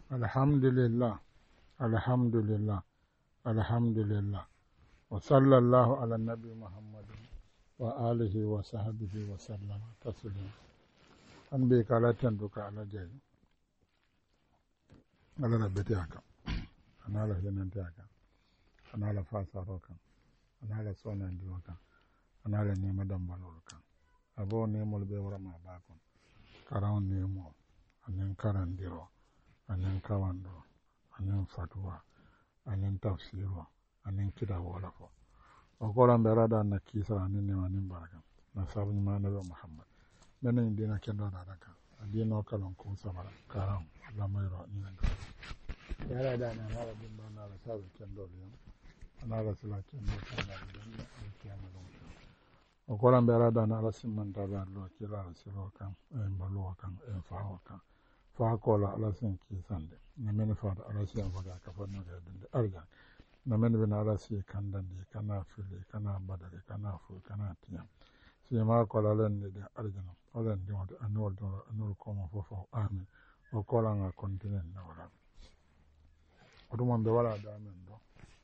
alhamdulillah alhamdulillah alhamdulillah wa sallallahu ala nabi muhammadin wa alihi wa sahbihi wa sallam taslima an be kala tanduka ala jayi ala rabbati aka anala hinante aka anala fasaro kan anala sonandi kan anala nema dambalol kan abo nemol be wara ma bakon karawon nemo anen karandiro anen kawando anen fatwa anen tafsiro anen kida wala fo o kolan be rada na kisa anen nema nin baraka na sabu ma nabi muhammad menen dina kendo da daka adino kalon ko sabara karam la mayro ni nan ya rada na hala din ba na sabu kendo le ana la sala kendo kana da kiyama don o kolan be rada na ala simman da lo kila silo kan en balo kan en faawo kan fa kola ala sin ki sande na men fa ala sin faga ka fa no ga dinde arga na men be na ala sin kandandi kana fili kana badale kana fu kana tiya si ma kola len de arga no olen de anol ko mo fofo amen o kola nga continent na wala o dum be wala da men do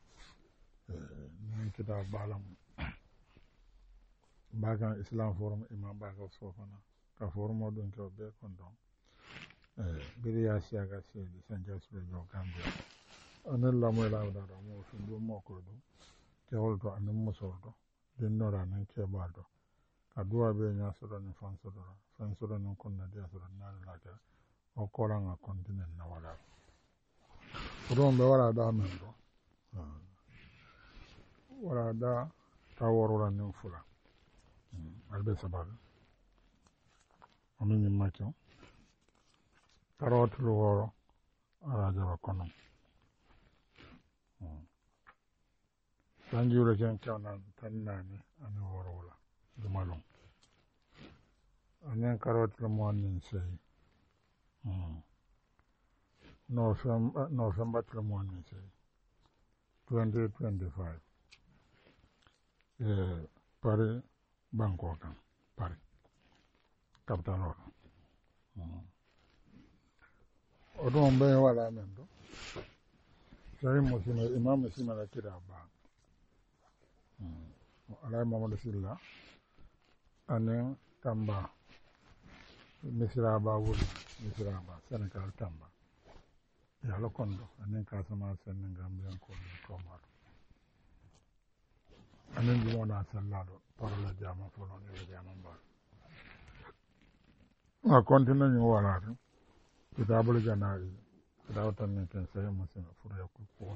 ni kita balam baga islam forum imam baga sofana ka forum o don ko be kon don biri ya siyaga siyedi sanjay sule jo gambia anen lamoy lawda do mo fundu mo ko do kewol to anen musol do den nora nan kebal do ka duwa be nya so do ni fan so do non kon na dia so do na la ka o kola nga continent na wala do be wala da men do wala da taworo la ni fula albe sabal amin makyo karotul woro araja kono sanjure ken kawnan tannani ani woro wala dumalon anen karotul mo nin sey November til mo nin sey 2025 pare banko kan pare capital oro odon be wala men do sai musima imam musima la kira ba ala mamadu silla ane tamba misra ba wuri misra ba senegal tamba ya lo kondo ane kasama sen gambian ko mar ane jumona sallado parla jama fono ne jama ba a continue ni wala kitabul janazi kitawatan ne kan sai musin fura ko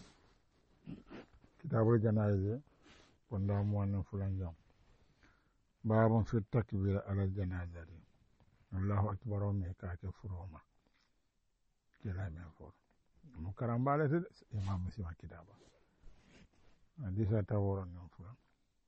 kitabul janazi wanda mu wannan fulan jam babun fi takbir ala janazati Allahu akbar wa me ka ke furoma kila men for mu karambale te imam musim kitaba hadisa taworon non fulan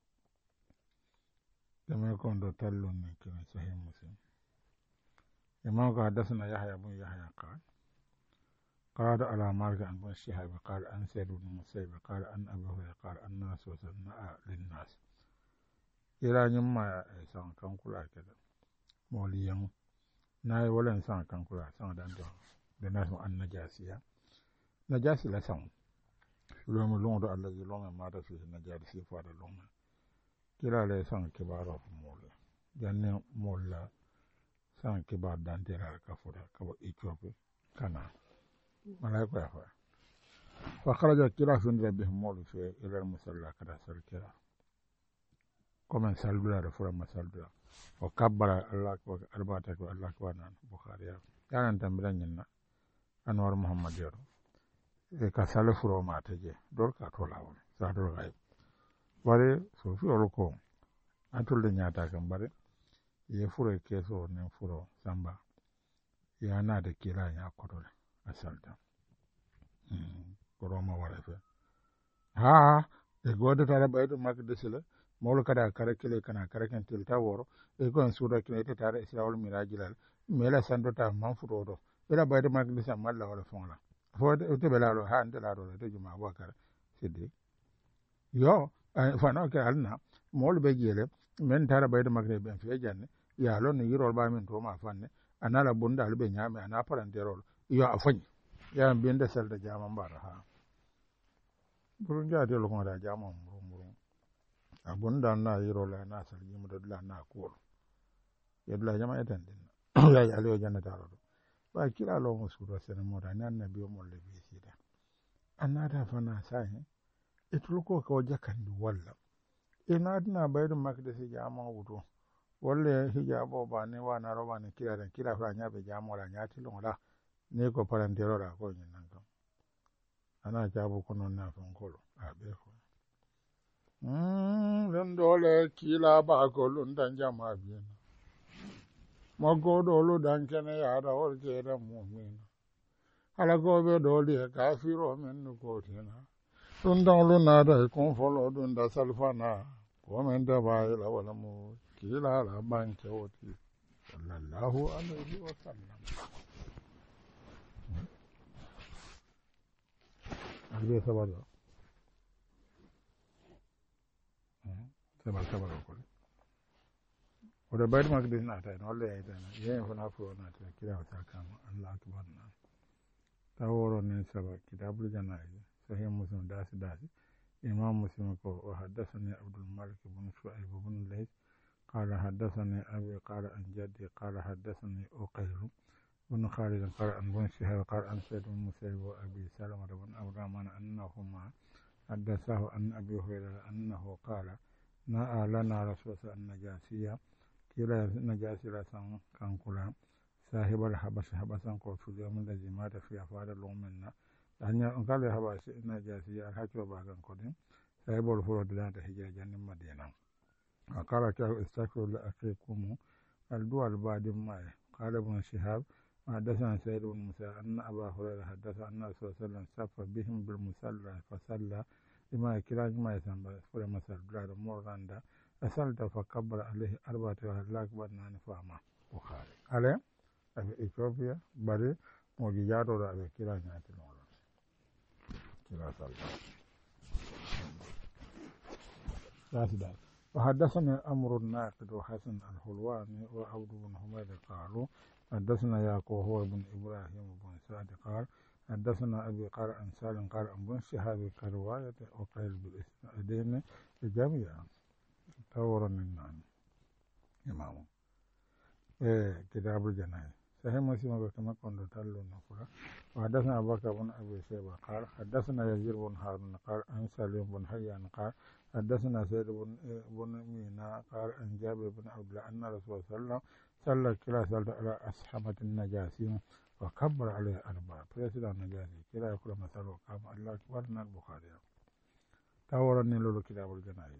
dama kon do tallon ne kan sahih muslim imam ka hadasna yahya bin yahya قال على مالك عن بن شهاب قال عن سيد بن مسيب قال عن أبي هريرة قال الناس وسناء للناس إلى نما سان كان كلا كذا موليان ناي ولا سان كان كلا سان دانجو الناس النجاسية نجاسي لا سان لوم لون دو الله لوم ما دفي نجاسي فار لوم كلا لا سان كبار مول جن مولا سان كبار دانتيرا كفورا كبو إثيوبيا كنا ملايكو يا فا فخرج كلا فين بهم مول في الى المصلى كذا سلكلا كما سالبلا رفر مسالبلا وكبر الله اكبر اربعه الله اكبر بخاري يعني تمرين انور محمد يرو ka sale furo ma teje dor ka to lawon sa dor gay bare so fi ko atul de nyata kan bare ye furo keso ne furo samba ya na da kila ya kodole asalta koroma wala fe ha e gode tara baydo mak desile mawlo kada kare kile kana kare kan tilta woro e ko en sura kile te tara israel mirajilal mela sando ta manfudo do ila baydo mak desam malla wala fonla fo te belalo ha ande la do te juma bakar siddi yo fa no ke alna mawlo be jele men tara baydo mak be fe janne ya lo ni yirol ba men to ma fanne anala bunda albe nyame ana paranterol yo afany ya binde salda jama bara ha burun ja de lo ngada jama murun abunda na yiro la na sal yimu do la na ko yebla jama etan din ya ali o janna taro ba kila lo musuro sene moda nan nabi o molle bi sida anata fana sahi ituluko ko jakandi walla ina dina bayru makdesi jama wuto wolle hijabo bani wana roba ni kila fa nyabe jama la nyati lo la ni ko parantero la ko nyin nan kam ana jabu kono na fon kolo abe ko dan dole kila ba ko lun dan jama bi mago dolu dan kene ya da wol jere mu'min ala go be doli kafiro men ko tina dun dolu na da kon folo dun da salfana ko men da ba la wala mu kila la ban ke woti sallallahu alaihi wa sallam albe sabado sabado ko oɗo bayde makko de naata en holle yeytene yeyen fona fo naata kirawa sakama allah akbar na taw woro nen saba kitabul janaïs sahih muslim dasi imam muslim ko o haddasani abdul malik bun shuaib bun lays قال حدثني أبي قال عن جدي قال حدثني أقيل بن خالد قال عن بن شهاب قال عن سيد بن مسيب وأبي سلمة بن عبد الرحمن أنهما حدثه عن أبي هريرة أنه قال نأى لنا رسول الله النجاسية كلا نجاسي لسان كان كلا صاحب الحبس حبسا قوت اليوم الذي مات في أفعال الأمنا لأن قال الحبس نجاسي الحكي وبعضا قدم صاحب الفرد لا تحجاج عن المدينة وقال كيف استغفر لأخيكم الدول بعد ما قال ابن شهاب حدثنا سيد بن موسى أن أبا هريرة حدث أن الرسول صلى الله عليه وسلم صف بهم بالمصلى فصلى لما كلا ما يسمى فلما صلى مرة أسألت فكبر عليه 4 هلاك بنان فاما بخاري على في إثيوبيا بري معجزات ولا كلا ناتي نورا كلا صلى وحدثنا أمر الناقد وحسن الحلواني وعبد بن حميد قالوا حدثنا يعقوب هو بن إبراهيم بن سعد قال حدثنا أبي قال عن سالم قال عن بن شهاب كرواية وقيل بالإسنادين جميعا تورا من إمامه كتاب الجنائز صحيح مسلم كما كنت تلو نقول وحدثنا أبو بكر بن أبي شيبة قال حدثنا يزيد بن هارون قال عن سالم بن حيان قال حدثنا سيد بن مينا قال عن جابر بن عبد الله أن رسول الله صلى الله عليه وسلم صلى كلا صلى على أصحابة النجاسين وكبر عليه 4 فيسد النجاسي كلا يقول مثله قام الله أكبر البخاري تورا نلو كتاب الجنائز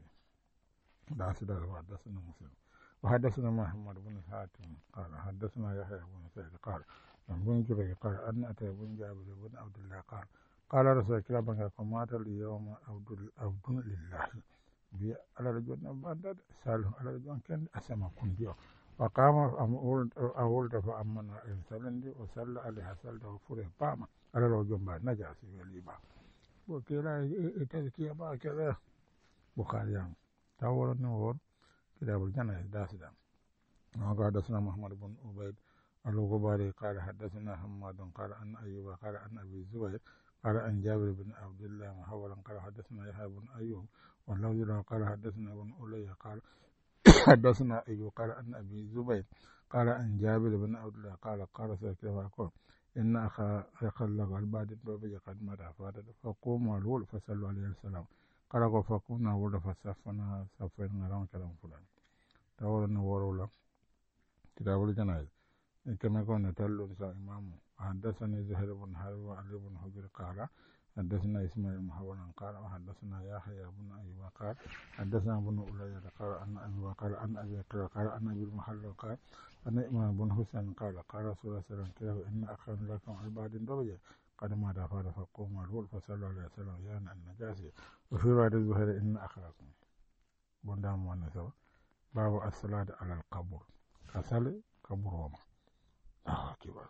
حدثنا مسلم وحدثنا محمد بن حاتم قال حدثنا يحيى بن سعيد قال عن بن جريج قال أن أتى بن جابر بن عبد الله قال رسول الله بن مات اليوم عبد لله على رجل بعد سالم على رجل كان أسمى كنديو وقام أولد فأمنا إنسلندي وصلى عليها صلى وفره باما على رجل بعد نجاسي وليبا وكلا تذكية بقى كذا بخاريان تاور النور كتاب الجنائز داسدا وقال حدثنا محمد بن عبيد الغباري قال حدثنا حماد قال عن أيوب قال عن أبي الزبير قال عن جابر بن عبد الله محولا قال حدثنا يحيى بن أيوب واللفظ قال حدثنا ابن أولي قال حدثنا أيوب قال عن أبي الزبير قال عن جابر بن عبد الله قال سيكون إن أخا لغ البعد البابي قد مات فقوموا الول فصلوا عليه السلام قال فكنا ولد فصفنا صفين غرام كلام فلان تورنا ورولا كتاب الجنائز كما كنا تلو إمامه حدثنا زهير بن حرب وعلي بن حجر قال حدثنا إسماعيل محولا قال وحدثنا يحيى بن أيوب قال حدثنا بن أولية قال أن أبي قال أن أبي قال أن أبي المحل قال أن إمام بن حسين قال رسول الله صلى الله عليه وسلم إن أخا لكم البعد درجة قد مات فقوم الول فصلوا عليه وسلم يانا النجاسي وفي رواية الزهير إن أخاكم بندام ونسوا باب الصلاة على القبر كسل قبر وما كبار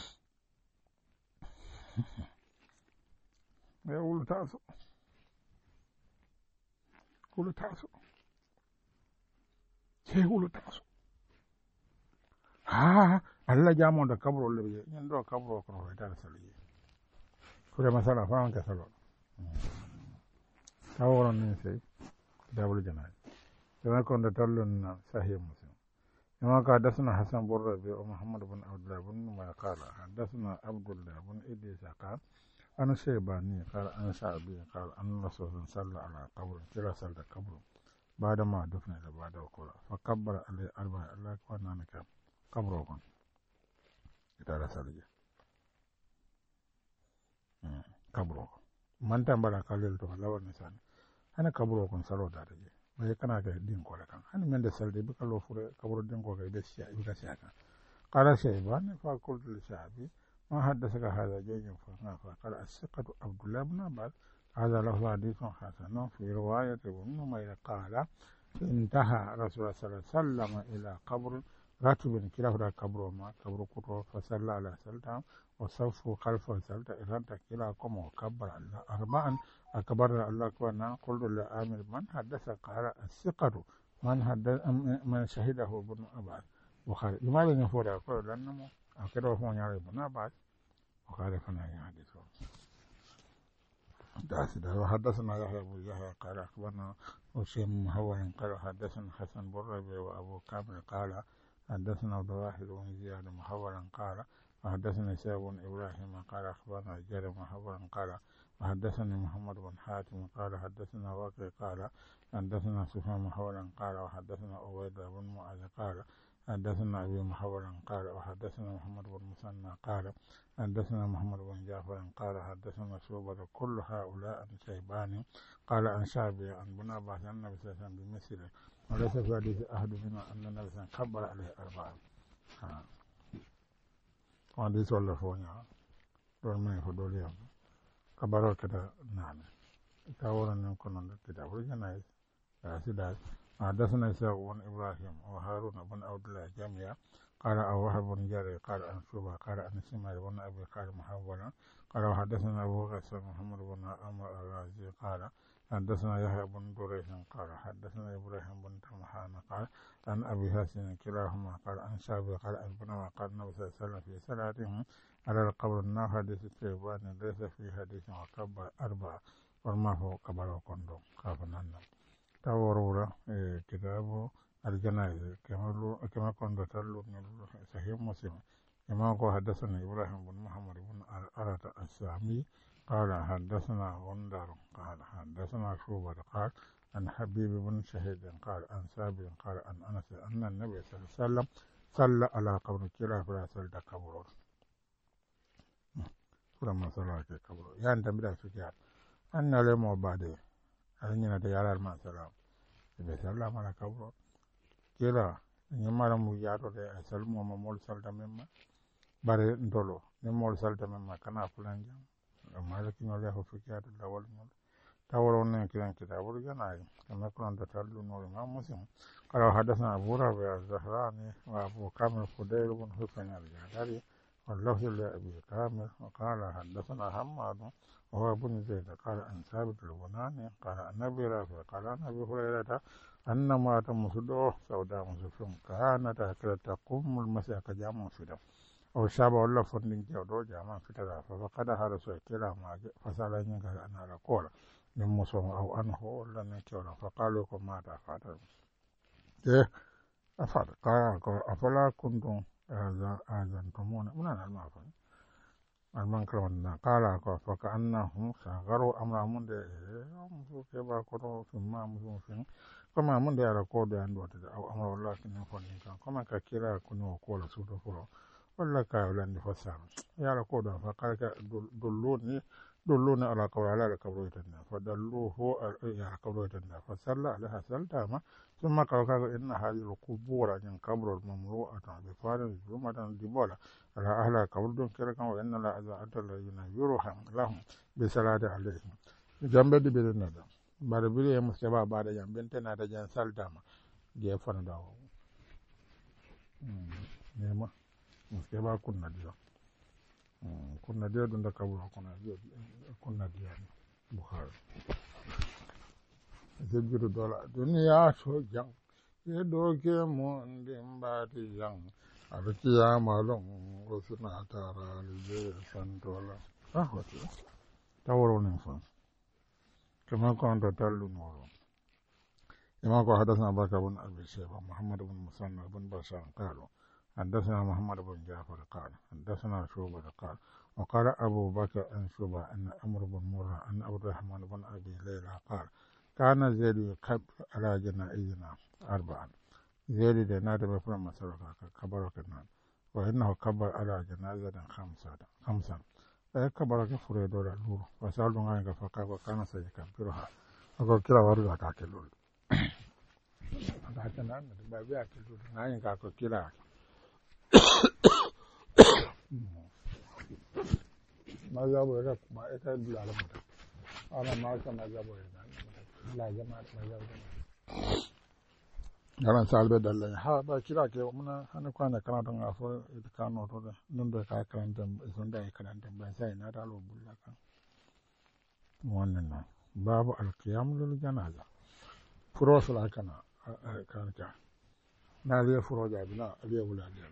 يقول تعسو يقول تعسو يقول تعسو ها الله جامو دا قبر اللي بيجي يندو قبر وكرو يتعالى سليه kure masala fa an ka salo taworon ni sey dabul janaaj dama ko nda tallun sahih muslim كما قال حدثنا حسن بن ربيع ومحمد بن عبد الله بن ما قال حدثنا عبد الله بن إدريس قال أنا شيباني قال أنا شعبي قال أن الرسول صلى على قبر كلا صلى قبر بعدما دفن بعد وقول فكبر عليه أربعة الله كان أنا قبركم كتار صلى قبركم من تنبلا قليل تولوا النسان أنا قبركم صلوا دارجي ما كان هذا الدين كله كان أنا من دسال دي بكالو فور قبر الدين كله بس يا بكاسيا كان قال شيبان فقلت لشعبي ما حدثك هذا جيد فقال الثقة عبد الله بن عباس هذا له حديث حسن في رواية ابن نمير قال انتهى رسول الله صلى الله عليه وسلم إلى قبر راتب كلا فدا قبر ما قبر كتو فصلى على سلطان وصفوا خلفه سلطان إذن كلا كم وكبر الله أربعا أكبر الله كنا قلت لآمر من حدث قال الثقة من شهده ابن عباس بخاري لماذا يفعل يقول لأنه أكده هو يعرف ابن عباس بخاري فنا يحدثه وحدثنا يحيى بن يحيى قال أخبرنا وسيم محور قال حدثنا حسن بن ربيع وأبو كامل قال حدثنا عبد الواحد بن زياد محورا قال وحدثنا إسحاق بن إبراهيم قال أخبرنا جرير محورا قال وحدثني محمد بن حاتم قال حدثنا واقع قال حدثنا سفيان محورا قال وحدثنا عبيد بن معاذ قال حدثنا أبي محورا قال وحدثنا محمد بن مثنى قال حدثنا محمد بن جعفر قال حدثنا شعبة كل هؤلاء عن شيبان قال عن شعبي عن بن عباس أن النبي صلى الله عليه وسلم بمثله وليس في حديث أحد منا أن النبي صلى الله عليه وسلم كبر عليه أربعة وحديث ولا فونيا دول ما يفضل يوم كبروا كده نعم تاورا نكون كتاب الجنائز سيدات حدثنا إسحاق بن إبراهيم وهارون بن عبد الله جميعا قال أو وهب بن جرير قال عن شوبة قال عن سماء بن أبي قال محولا قال وحدثنا أبو غسان محمد بن عمر الرازي قال حدثنا يحيى بن دريش قال حدثنا إبراهيم بن تمحان قال عن أبي حسن كلاهما قال عن شعبي قال عن بن قال النبي صلى الله عليه وسلم في صلاتهم على القبر النار حديث الشيبان ليس في حديث وكبر أربعة والما هو كبر وكندو كافنا تورورا كتاب الجنائز كما كنت تلو صحيح مسلم كما قال حدثنا إبراهيم بن محمد بن أرات السامي قال حدثنا غندر قال حدثنا شوبة قال عن حبيب بن شهيد قال عن سابق قال عن أنس أن النبي صلى الله عليه وسلم صلى على قبر كلا فلا صلى قبره فلما صلى على قبره يعني تبدأ سجاد أن لم بعده أن يتجعل الماء سلام بسلام على قبره كلا ñamara mu yaatode e salmoma mol salta memma bare ndolo ne mol salta memma kana fulan jam malakino le ho fikiyata lawol mol tawro ne kiran kitabul janayi kama kuranta tallu no ma muslim qala hadathana abu rabi az-zahrani wa abu kamil fudayl ibn husayn al-jadari واللفظ لأبي كامل وقال حدثنا حماد وهو بن زيد قال عن ثابت البناني قال عن أبي رافع قال عن أبي هريرة أن امرأة مسدوه سوداء مسفم كانت هكذا تقوم المسيح كجامع فدم أو شاب ولا فندق جودو جامع فدم ففقدها رسول كلا ما فسأل أن قال أنا لقول من مسلم أو أنه ولا نكيولا فقالوا لكم ما تفعل إيه أفعل قال أفلا كنتم آذنتمون من أنا المعفن المنكرون قال فكأنهم ساغروا أمر من ده كيف كنوا فيما مسلمين كما من ده على كود عندو أو أمر الله كنا فنين كما ككيرا كنوا كولا سوتو فلو ولا كاولان فسام يا على كود فقال دلوني على قول على قبر يتنا فدلوه على قبر يتنا فصلى عليها سلطة ثم قال إن هذه القبور من قبر المملوءة بفارغ جمعة دبولة على أهل قبر دون كركم وإن لا أذى الذين يروحهم لهم بصلاة عليهم جنب دي بدنا ده بعد بيجي مستبا بعد جنب بنتنا ده جن سلطة ما جه فندا نعم مستبا كنا ديا دون قبر كنا ديا بخاري زبير دولا دنيا شو جان يدوكي من دمباتي جان أبكي يا مالون وسنا تارا لجي سنتولا أهوتي تورون فان كما كنت تلون ورون إمام حدثنا بكر بن أبي شيبة محمد بن مسنى بن بشار قالوا حدثنا محمد بن جعفر قال حدثنا شعبة قال وقال أبو بكر أن شعبة أن أمر بن مرة أن عبد الرحمن بن أبي ليلى قال كان زيد يكب على جنائزنا 4 زيد دينار بفرم مسرقة كبرك النار وإنه كبر على جنازة 5 كبرك فريد ولا لور وسألوا عنك فقال وكان سيكبرها أقول كلا ورد أكاكلول أكاكلنا بابي أكلول نعين كاكو كلا ما جابوا لك ما يكاد على مدة أنا ما كان جابوا لا جماعة ما جابوا garan salbe dalle ha ba kira ke muna hanu kwana kana don afo kano to da nun da ka karanta sun da karanta ban sai na da lo bulla kan wannan nan babu alqiyam lil janaza furo sala kana kanka na le furo da bina le wula le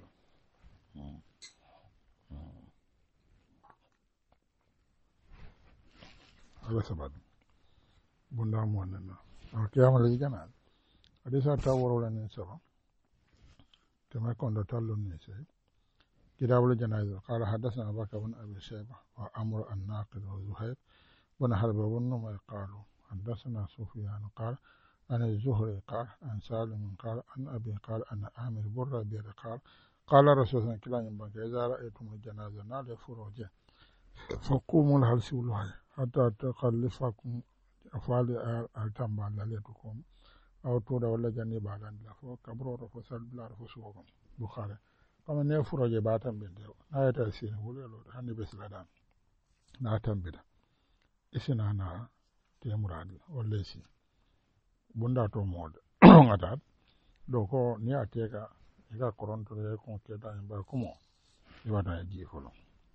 ala sabad bunda mo wannan nan alqiyam lil janaza hadisa taworo la saba كما كنت تلو النساء كتاب الجنائز قال حدثنا بكر بن أبي شيبة وأمر الناقد وزهير بن حرب بن نمير قالوا حدثنا سفيان قال عن الزهري قال عن سالم قال عن أبي قال أن عامر بن ربيعة قال رسول الله كلا ينبغي إذا رأيتم الجنازة نال فروجه فقوموا لها السولوها حتى تخلفكم أفعال التنبع لليتكم أو تودا ولا جاني بعدان لا فو كبرو فو سال بلا فو سوغم بخاري كما ne furoje batan bende na yata sine wulelo hanni besladan na tambida isina na temuradi wallesi bunda to mod ngata do ko ni ateka ega koronto re ko keda ba kumo ibada ji folo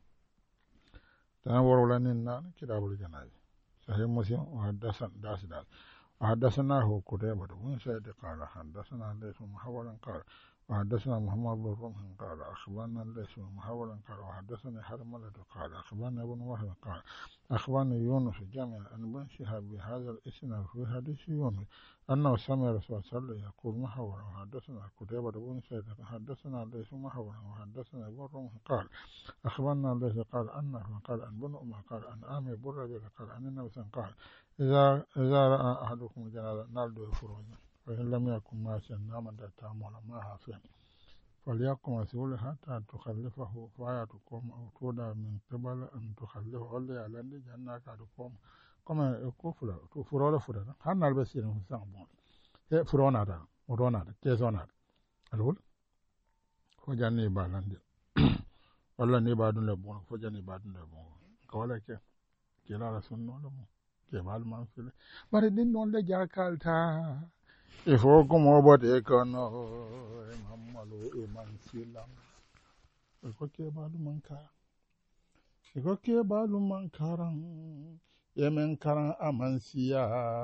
tan woro lanin na kidabul janazi sahih muslim wa dasan dasidal حدثناه قتيبة بن سعيد قال حدثنا ليث محولا قال وحدثنا محمد بن رمح قال أخبرنا ليث محولا قال وحدثني حرملة قال أخبرنا ابن وهب قال أخبرني يونس جمع أن بن شهاب بهذا الإسناد في حديث يونس أنه سمع رسول الله صلى الله عليه وسلم يقول محولا وحدثنا قتيبة بن سعيد حدثنا ليث محولا وحدثنا ابن رمح قال أخبرنا ليث قال أنه قال أن بن أمه قال أن آمر بن ربيعة قال أن النبي قال إذا رأى أحدكم جنازة نالدو فروجا فإن لم يكن ماشيا ناما تعمل معها فين فليقم مسؤول حتى تخلفه فآية تقوم أو تودا من قبل أن تخلفه أولي على أن جنة تقوم كما يكفر تفرول فرنا هل نلبسين مسان بون فرونا دا ورونا دا كيسونا الأول فجاني بالند ولا نبادون لبون فجاني بادون لبون كولا كلا رسولنا لبون kemal man file bari din non le jakalta il faut como bote kono mamalo e man silam ko kebalu man ka ko kebalu man karan yemen karan amansiya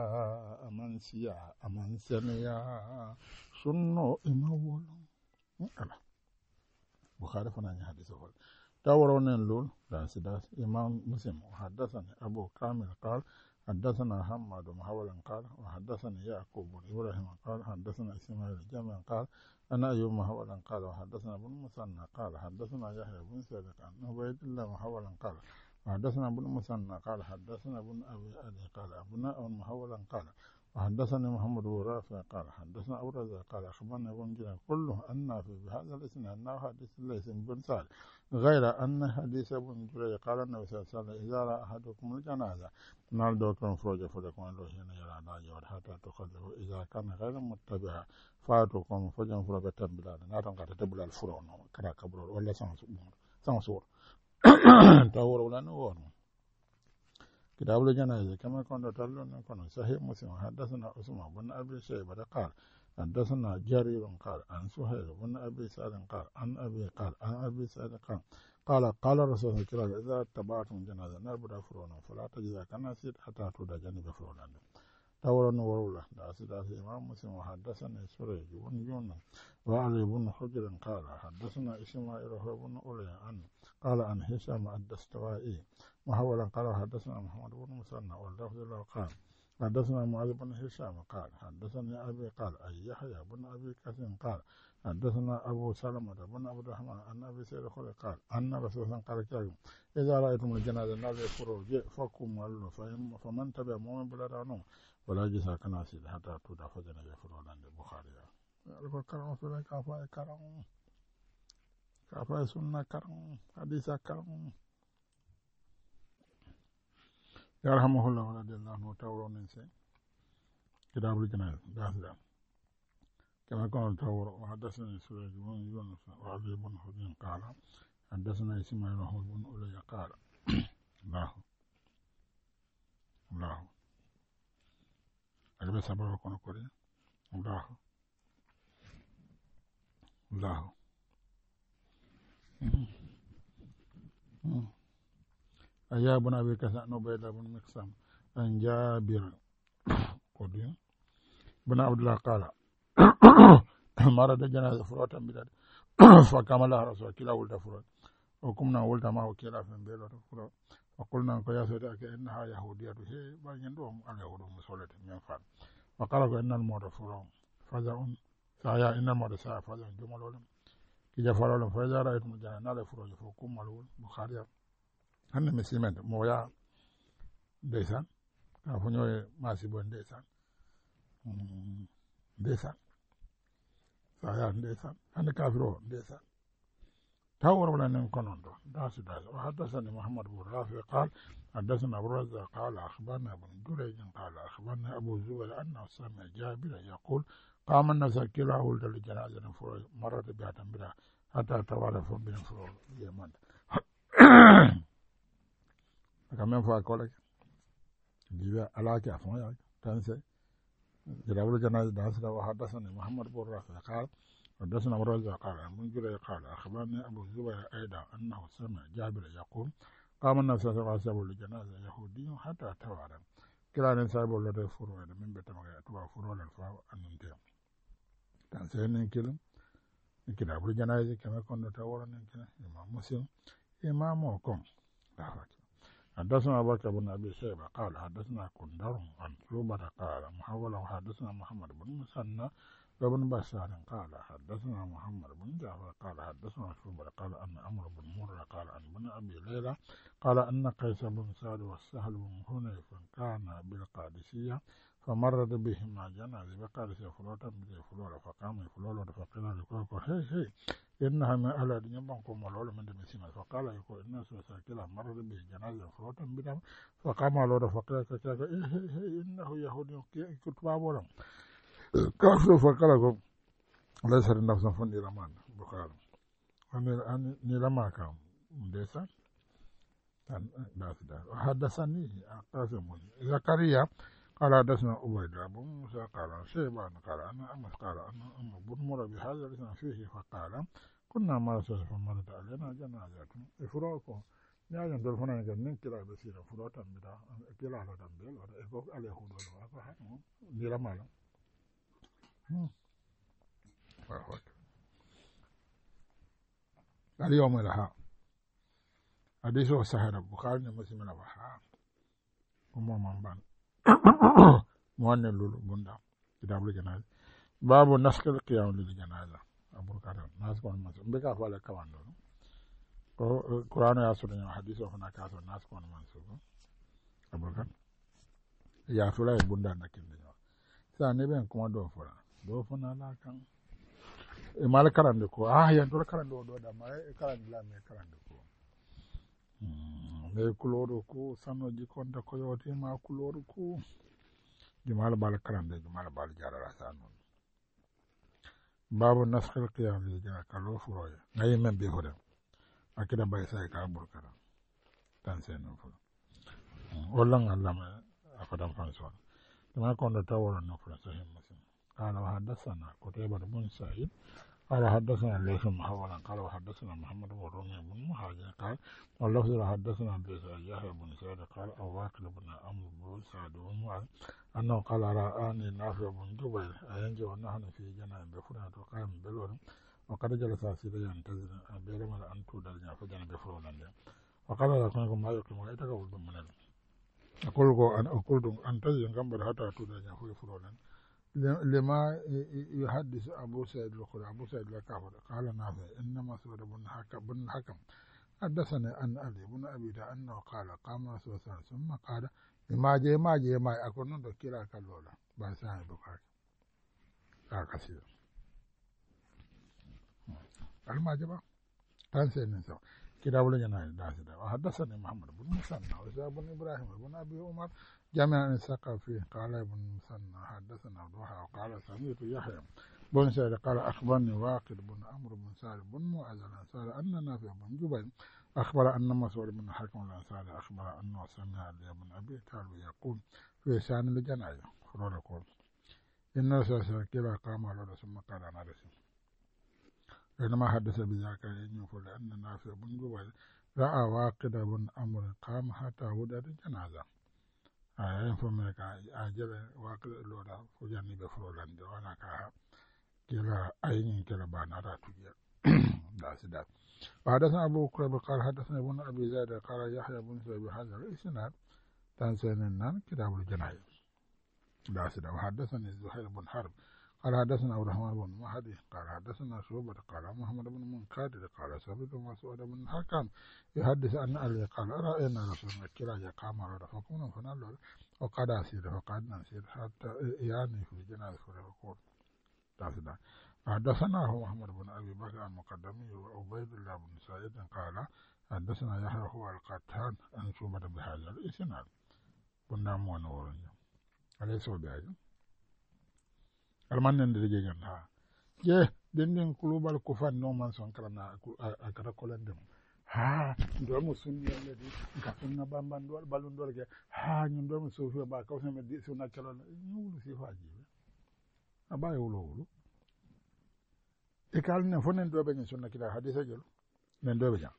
amanseniya sunno e mawolo ala bukhari fana ni hadith wal تورون لول راسداس إمام مسلم وحدثني أبو كامل قال حدثنا حماد محولا قال وحدثني يعقوب بن إبراهيم قال حدثنا إسماعيل الجمع قال أنا أيوب محولا قال وحدثنا بن مثنى قال حدثنا يحيى بن سعيد عن عبيد الله محولا قال وحدثنا بن مثنى قال حدثنا بن أبي أدي قال أبناء محولا قال وحدثني محمد بن رافع قال حدثنا أبو رزاق قال أخبرنا ابن جرير كله أن في بهذا الاسم أنه حديث ليس بن سعد غير أن حديث ابن جرير قال النبي صلى الله عليه وسلم إذا رأى أحدكم الجنازة نالدوكم فروج فلكم له هنا يرى ناجور حتى تخذه إذا كان غير متبعا فاتكم فجن فروج تبلاد ناتن قد تبلاد الفرون كذا كبرور ولا سانسور تاور ولا نور كتاب الجنائز كما كنت تلون كنا صحيح مسلم حدثنا عثمان بن أبي شيبة قال حدثنا جرير قال عن سهيل بن أبي سعد قال عن أبي قال عن أبي سعد قال رسول الله كلا إذا تبعتم جنازة نربط فرون فلا تجزا كنا سيد حتى تودى جانب فرون تورن ورولة داس إمام مسلم وحدثنا سريج بن يونس وعلي بن حجر قال حدثنا إسماعيل بن أولي قال عن هشام الدستوائي محولا قال حدثنا محمد بن مسنى واللفظ له قال حدثنا معاذ بن هشام قال حدثني أبي قال أي يحيى بن أبي كثير قال حدثنا أبو سلمة بن عبد الرحمن أن أبي سيد الخدري قال أن رسول الله قال كلام إذا رأيتم الجنازة نازل فروج فكم ولو فمن تبع مؤمن بلا دانو ولا جسا كناسيد حتى تدافع جنازة فروج عند البخاري يقول كلام في ذلك كافة سنة كلام حديثة كلام يرحمه الله رضي الله عنه تورون إنسان كتاب الجنازة داسدا كما كان تور وحدثنا سوريج بن يونس وعلي بن حجر قال حدثنا إسماعيل بن أولي قال الله أجب سبب كون كوري الله أيا بن أبي كثير نبيل بن مقسم أن جابر قديم بن عبد الله قال مرد جنازة فروتا بلاد فكمل رسول كلا ولد فرot وكمنا ولد ما وكلا في بيلو فرot وقلنا يا سيدك إنها يهودية هي بينهم اليهود مسولة من فان وقالوا إن الموت فرot فزعون سايا إن الموت سايا فزعون جمل ولم كي جفروا فإذا رأيتم الجنازة نال فرot فكم ملول بخاري هن مسلمين مويا ديسان كافنيو ماسيبون ديسان سايا ديسان هن كافرو ديسان تاور ولا نكونون داس وحدثني محمد بن رافع قال حدثنا أبو الرزاق قال أخبرنا ابن جريج قال أخبرنا أبو زبير أنه سمع جابر يقول قام الناس كلا ولد الجنازة مرت بها تنبرا حتى توارف بين فرور يمن كمان فاكولك جيبا علاك أفهم تنسى جلابل الجنازة داس وحدثني محمد بن رافع قال حدثنا أبو الرزاق قال ابن جريج قال أخبرني أبو زبير أيضا أنه سمع جابر يقول قام الناس يغاسبوا لجنازة يهودي حتى توارف كلا نساب ولد فرور من بيتما توا فرور الفاو أنتم تنسى نكلم كده أبو الجنازة كما كنا تورا نكلم إمام مسلم إمامكم حدثنا أبو بكر بن أبي شيبة قال حدثنا كندر عن شعبة قال محول وحدثنا محمد بن مسنى وابن بشار قال حدثنا محمد بن جعفر قال حدثنا شعبة قال أن عمرو بن مرة قال أن بن أبي ليلى قال أن قيس بن سعد والسهل بن حنيف كان بالقادسية فمرت بهما جنازة بقادسية فلوتا بذي فلولا فقام فلولا فقيل لكوكو هي إنها من أهل الدنيا بانكم ولولا من دمسيما فقال يقول الناس وساكلا مرت به جنازة فلوتا بذي فقام لولا فقيل كتاك هي إنه يهودي كتباب ولم كافر فقال لكم ليس النفس فني رمان بخار أني لما كان ديسان حدثني قاسم زكريا قال حدثنا عبيد بن موسى قال شيبان قال أنا أمس قال أنا بن مر بهذا لسنا فيه فقال كنا ما رسول فمرت علينا جنازة إفراكم يا جن دلفنا نجن كلا بسيرة فروتا بدا كلا على دمبل ولا إفراك عليه هو ولا فهذا دير مالا اليوم لها حديثه سهل البخاري ومسلم لها وما من بان مؤن لولو بندا كتاب الجنازة باب نسك القيام للجنازة أبو بكر ناس كون منسوب بكا فعل كمان لولو القرآن ياسر حديث وفنا كاسر ناس كون منسوب أبو بكر يا فلا بندا نكين دنيا سأني بين كمان دو فنا لا كان مال كلام دكو يندور كلام دو دا ما كلام لا ما كلام دكو me kuloro ku sanoji konta koyote ma kuloro ku jumal bal karande jumal bal jarara sanon babu naskhil qiyam li jana kalo furoya ngay men be hore akida bay say ka burkara tan seno fu wala ngallama afadam fanson dama kondo taworo no fu sahih muslim قال وحدثنا قتيبة بن سعيد قال حدثنا ليث محولا قال وحدثنا محمد بن رومي بن مهاجر قال واللفظ حدثنا ليث يحيى بن سعيد قال أو واقد بن عمرو بن سعد بن معاذ أنه قال رآني نافع بن جبير أينجي ونحن في جناء بفرنة وقام بلور وقد جلس سيدي ينتظر بيرم أن تودل فجنا بفرنة وقال لكم ما يقيم ويتقول من أقول أنتظر كم حتى تودل في فرنة لما يحدث أبو سعيد الخدري أبو سعيد الكافر قال نافع إنما سعد بن الحكم حدثني أن علي بن أبي أنه قال قام رسول الله ثم قال ما جي ما أكون كلا كالولا بسان بكاك كثير الماجبة تنسى النساء كتاب لنا داسدا وحدثني محمد بن مسنى وإسحاق بن إبراهيم بن أبي عمر جميعا سقى فيه قال ابن مسنى حدثنا الضحى وقال سمعت يحيى بن سعيد قال أخبرني واقد بن عمرو بن سالم بن معاذ الأنصاري أن نافع بن جبير أخبر أن مسعود بن حكم الأنصاري أخبر أنه سمع علي بن أبي طالب يقول في شأن الجنازة فرور يقول إن رسول الله كلا قام على ثم قال أنا رسول إنما حدث بذاك يقول أن نافع بن جبير رأى واقد بن عمرو قام حتى ودت الجنازة أين فمك أجل واقد لولا فجاني بفرولان وانا كها كلا أين كلا بانارا تجيء داسدات وحدثنا أبو كريب قال حدثنا ابن أبي زيد قال يحيى بن سعيد هذا الإسناد تنسين النان كتاب الجنائز داسدات وحدثني زهير بن حرب قال حدثنا عبد الرحمن بن مهدي قال حدثنا شعبة قال محمد بن منكدر قال سمعت مسعود بن الحكم يحدث أن علي قال رأينا رسول الله كلا قام على فكنا فنال وقد أسير فقد نسير حتى يعني في الجنازة فيقول داسدات حدثناه محمد بن أبي بكر المقدمي وعبيد الله بن سعيد قال حدثنا يحيى هو القتان عن شعبة بهذا الإسناد كنا مونورا أليس بهذا almannen de jegen ha je denden kulubal kufan no man son karana akara kolendem ha ndo mo sunni yalledi ka sunna bamban do balun do ke ha nyum do mo sofi ba ka usme di sunna kalon nyulu si faji abaye wulu e kalne fonen do be sunna kila hadisa jelo men do be jam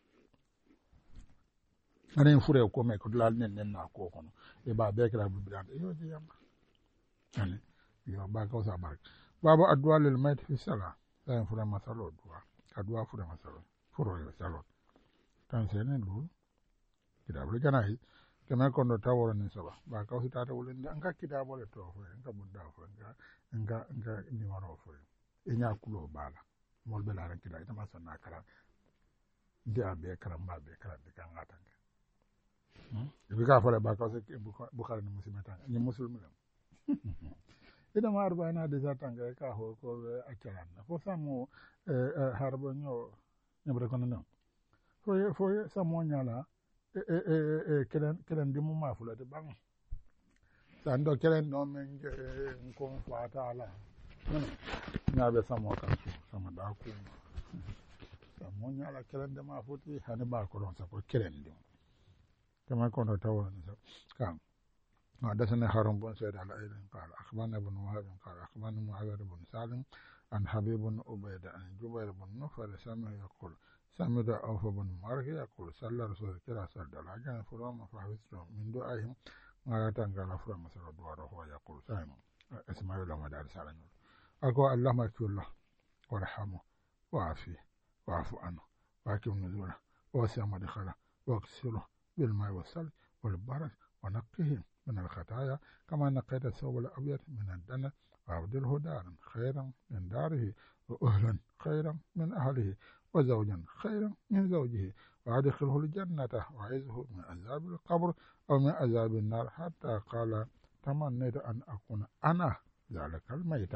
anen fure ko me ko dal nen na ko kono e ba be kala bu bidan yo di yamba ane yo ba ka sa bark babu addu'a lil mayt fi salah dan fura masalo du'a addu'a fura masalo furo yo salo tan senen lu kidabul janahi kema kondo taworo ni saba ba ka su tata wulen nga kidabo le to fo nga budda fo nga ni waro fo e nya kulo bala mol be la ran kidai ta masana kara dia be karamba be karande kan atanga bi ka fo le ba ka se bukhari ni muslimata ni muslimu ida ma arba'ina da zatanga ka ho ko akaranna fo samu harbo nyo nyabre kono no fo samu nyala kelen dimu ma fula de bang sando kelen no men ko fata ala nyabe samu kan sama da ku samu nyala kelen de ma futi hani ba ko don sa ko kelen dim kama kono tawon kan حدثنا هارون بن سعيد على أيضا قال أخبرنا ابن وهب قال أخبرنا معاوية بن سالم عن حبيب بن عبيدة عن جبير بن نفر سمع يقول سمع عوف بن مالك يقول صلى رسول الله صلى الله عليه وسلم فرام فحفظتهم من دعائهم ما يتنقل فرام صلى الله عليه وسلم يقول سائم اسماعيل لما دار سالم أقول اللهم اغفر له وارحمه وعافيه واعف عنه واكرم نزوله ووسع مدخله واغسله بالماء والثلج والبرد ونقه من الخطايا كما نقيت الثوب الأبيض من الدنس وأبدله دارا خيرا من داره وأهلا خيرا من أهله وزوجا خيرا من زوجه وأدخله الجنة وعزه من عذاب القبر أو من عذاب النار حتى قال تمنيت أن أكون أنا ذلك الميت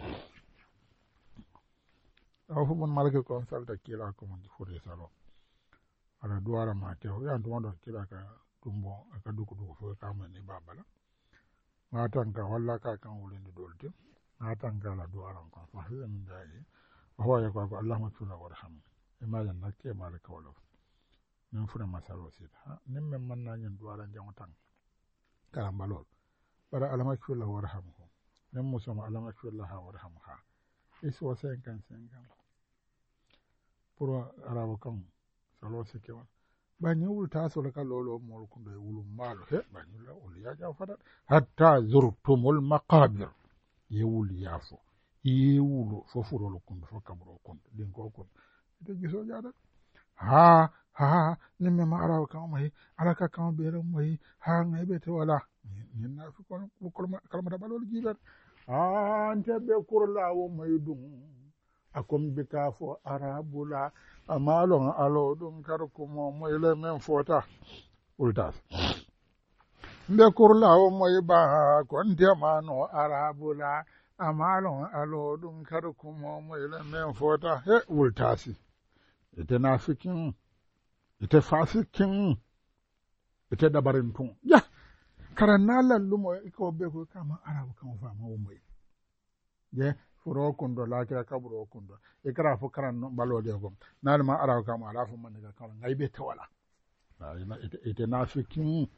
أوف بن مالك كون سالت كيلاكم من فوري سالو على دوار ما كيو يا دوار كيلاكا tumbo aka duku fo kama ni babala ngatanka walla ka kan wulinde dolti ngatanka la do aran ko fa hiya min dai wa ya ko allahumma tula warham imala nakke malaka wala min fura masalo sita nim men man na nyen do aran jango tan kala balol bara allahumma tula warham nim musoma allahumma tula warham ha iso 50 pour arabu kan salo sike wa bani wulta so ka lolo mol kundo e wulum malo he bani la ul ya ja fada hatta zurtumul maqabir ye wul yafo ye wulu fo furolo kundo fo kabro kundo din ko kundo ite giso jada ha ni me ma arabu kan mai alaka kan bere mai ha ngai bete wala ni na fi ko kalma da balol jiber ante be kurla wo mai dum akom bika fo arabula amalon alo dum kar kumo moyle men fota ultas be kurla o moy ba kon mano arabula amalon alo dum kar kumo moyle men fota he ultasi ite nafikin ite fasikin ite dabarin tun ya karanna lallumo ko be ko kama arabu kan fa ma o moy je furo kundo lakira kaburo kundo ikra fo karan no balode ko nalma araw kam ala fo man ga kala ngaybe tawala ite nafikin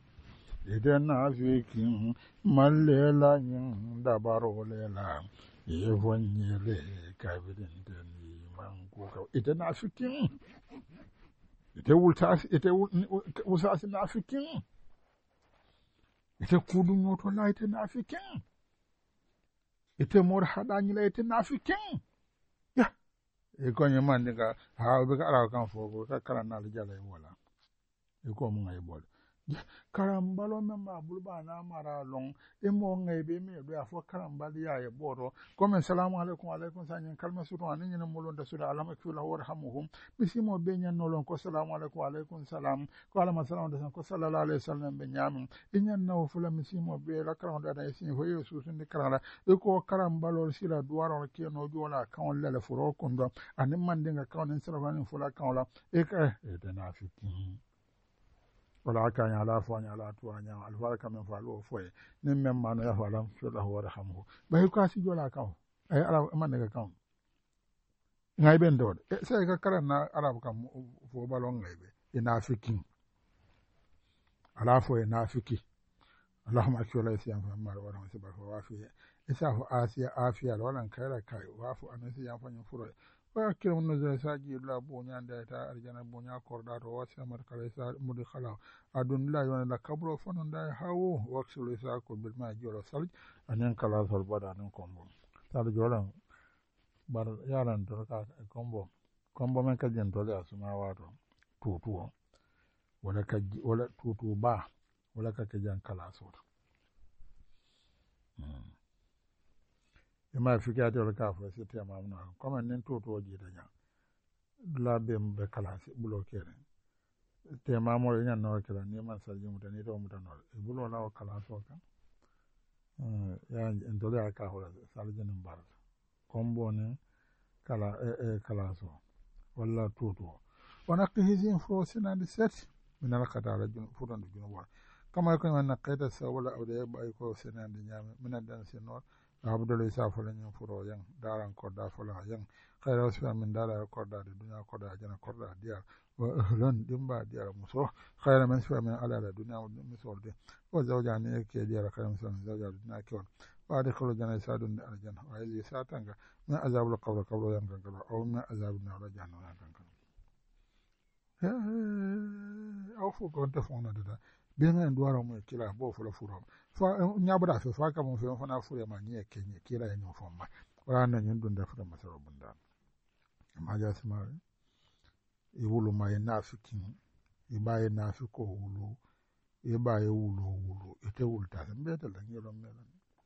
mallela nyin dabaro lela e vonyele kabirin deni mangu ka ite nafikin ite wultas ite usas nafikin ite kudu nyoto la ite nafikin ite mor haɗañi la ite nafikin ya e koñe mande ka ha be ka ara kan fo ka kala na jala e wala e ko mo ngay bol karam balo memma bulba na mara long e mo ngay be me do afo karam bali ya e boro comme assalamu alaikum sanyin kalma suto anin ne molon da sura alama kula warhamuhum bisimo be nyan no lon ko assalamu alaikum salam ko alama salam da ko sallallahu alaihi wasallam be nyamin inyan no fula misimo be la karam da da sin ho yesu sun de karala e ko karam balo sila duwaro ke no jola kan lele furo kondo anin mandinga kan sira banin fula kan la e ka e de nafikin wala aka nya ala fo nya ala to nya albaraka men fa lo fo nin men ma no ya fa lam fi lahu warhamu bay ko si jola kan ay ala man daga kan ngay ben do sai ka karan na arab kan fo balon ngay be ina fikin ala fo ina fiki allahumma akila isyan fa mar wa rahmatu fa wa fi isa fo afiya wala kaira kai wa fo anasi ya fa nya furo wa kiram no zai saji la bonya da ta arjana bonya korda to wasa mar kale sa mudi khala adun la yona la kabro fonon da hawo waksul sa ko bil ma jolo sal anen kala sal bada non kombo tal jolan bar yaran to ka kombo men ka jen to la suma wato tutu wala tutu ba wala ka jan kala so ima fika to ka fo se te mamna comme nen to ji daña la bem be classe bloquer te mamo nya no kala ni man salji mutani to mutano e bulo la kala so ka ya ndole aka hola salji nim bar kombo ne kala kala so wala tutu wana qihizin fo sinandi set min al qadara jun fudan jun wa kama ko man naqita sa wala awde bay ko sinandi nyame min dan sinor abdul isa fola nyam furo yang daran korda fola yang khayra wasfa min dara korda de dunya korda jana korda dia wa ahlan dimba dia muso khayra man sfa min ala dunya misol de wa zawjani ke dia khayra man zawja dunya ke wa adkhulu jana sadun aljanna wa ili satanga min azabul qabr yang kan aw min azabun nar jana kan aw fu ko te fona de bien duara mo kila bo fola furo fa nyabra fa ka mo fe fona furo ma ni kenye kila en fo ma wala na nyen dun da fura masaro bunda ma ja sima e wulu ma nafikin e ba e nafiko wulu e ba e wulu ite wulta mbe ta la nyelo melo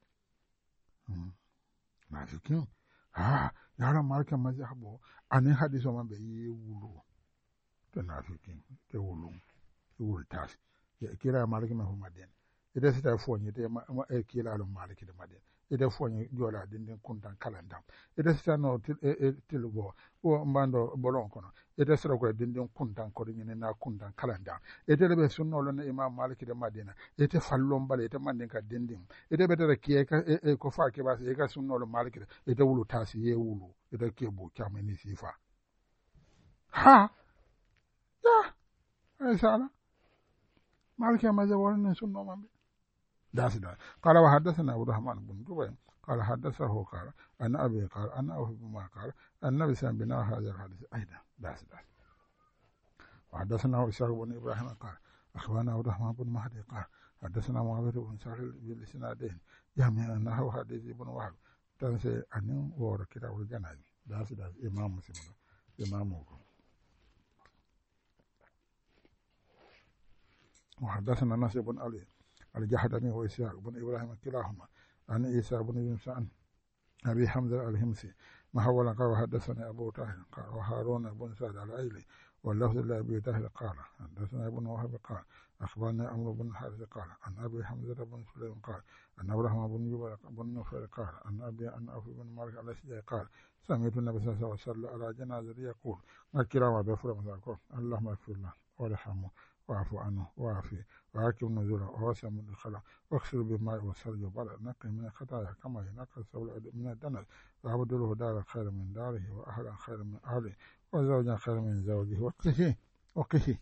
nafikin yara marka mazhabo ani hadiso ma be yi wulu to nafikin te wulu wulta kila maliki ma huma den ida sita fonyi te kila lo maliki de maden ida fonyi jola dindin kuntan kalanda ida sita no tilgo o mbando bolon kono ida sita ko dindin kuntan ko nyine na kuntan kalanda ida be sunno lo na imam maliki de madina ida fallon bale ida manden ka dindin ida be tere kiye ka ko fa ke ba se ka sunno lo maliki ida wulu tasi ye wulu ida ke bu kamani sifa ha ya sala مالك ما زال سنة من داسدا قال وحدثنا أبو الرحمن بن جبير قال حدثه قال أن أبي قال أن أوفي بما قال النبي صلى الله عليه وسلم هذا الحديث أيضا داس وحدثنا إسحاق بن إبراهيم قال أخبرنا عبد الرحمن بن مهدي قال حدثنا معاوية بن سهل بالإسنادين جميعا نحو حديث ابن وهب تنسي أن ورا كتاب الجنائز داس إمام مسلم إمامكم وحدثنا نصر بن علي الجحدني وإسحاق بن إبراهيم كلاهما عن عيسى بن يونس عن أبي حمزة الهمسي محولا قال وحدثنا أبو طاهر قال وهارون بن سعد العيلي واللفظ لأبي طاهر قال حدثنا ابن وهب قال أخبرنا عمرو بن الحارث قال عن أبي حمزة بن سليم قال عن أبراهيم بن جبل بن نفيل قال عن أبي أن أوفي بن مالك الأشجعي قال سمعت النبي صلى الله عليه وسلم على جنازة يقول الكرام بفر مساكم اللهم اغفر له وارحمه واعف عنه وعافيه وأكرم نزوله ووسع من الخلا واغسل بالماء والثلج والبرد نقي من الخطايا كما ينقى الثوب من الدنس وأبدله دارا خيرا من داره وأهلا خيرا من أهله وزوجا خيرا من زوجه وقه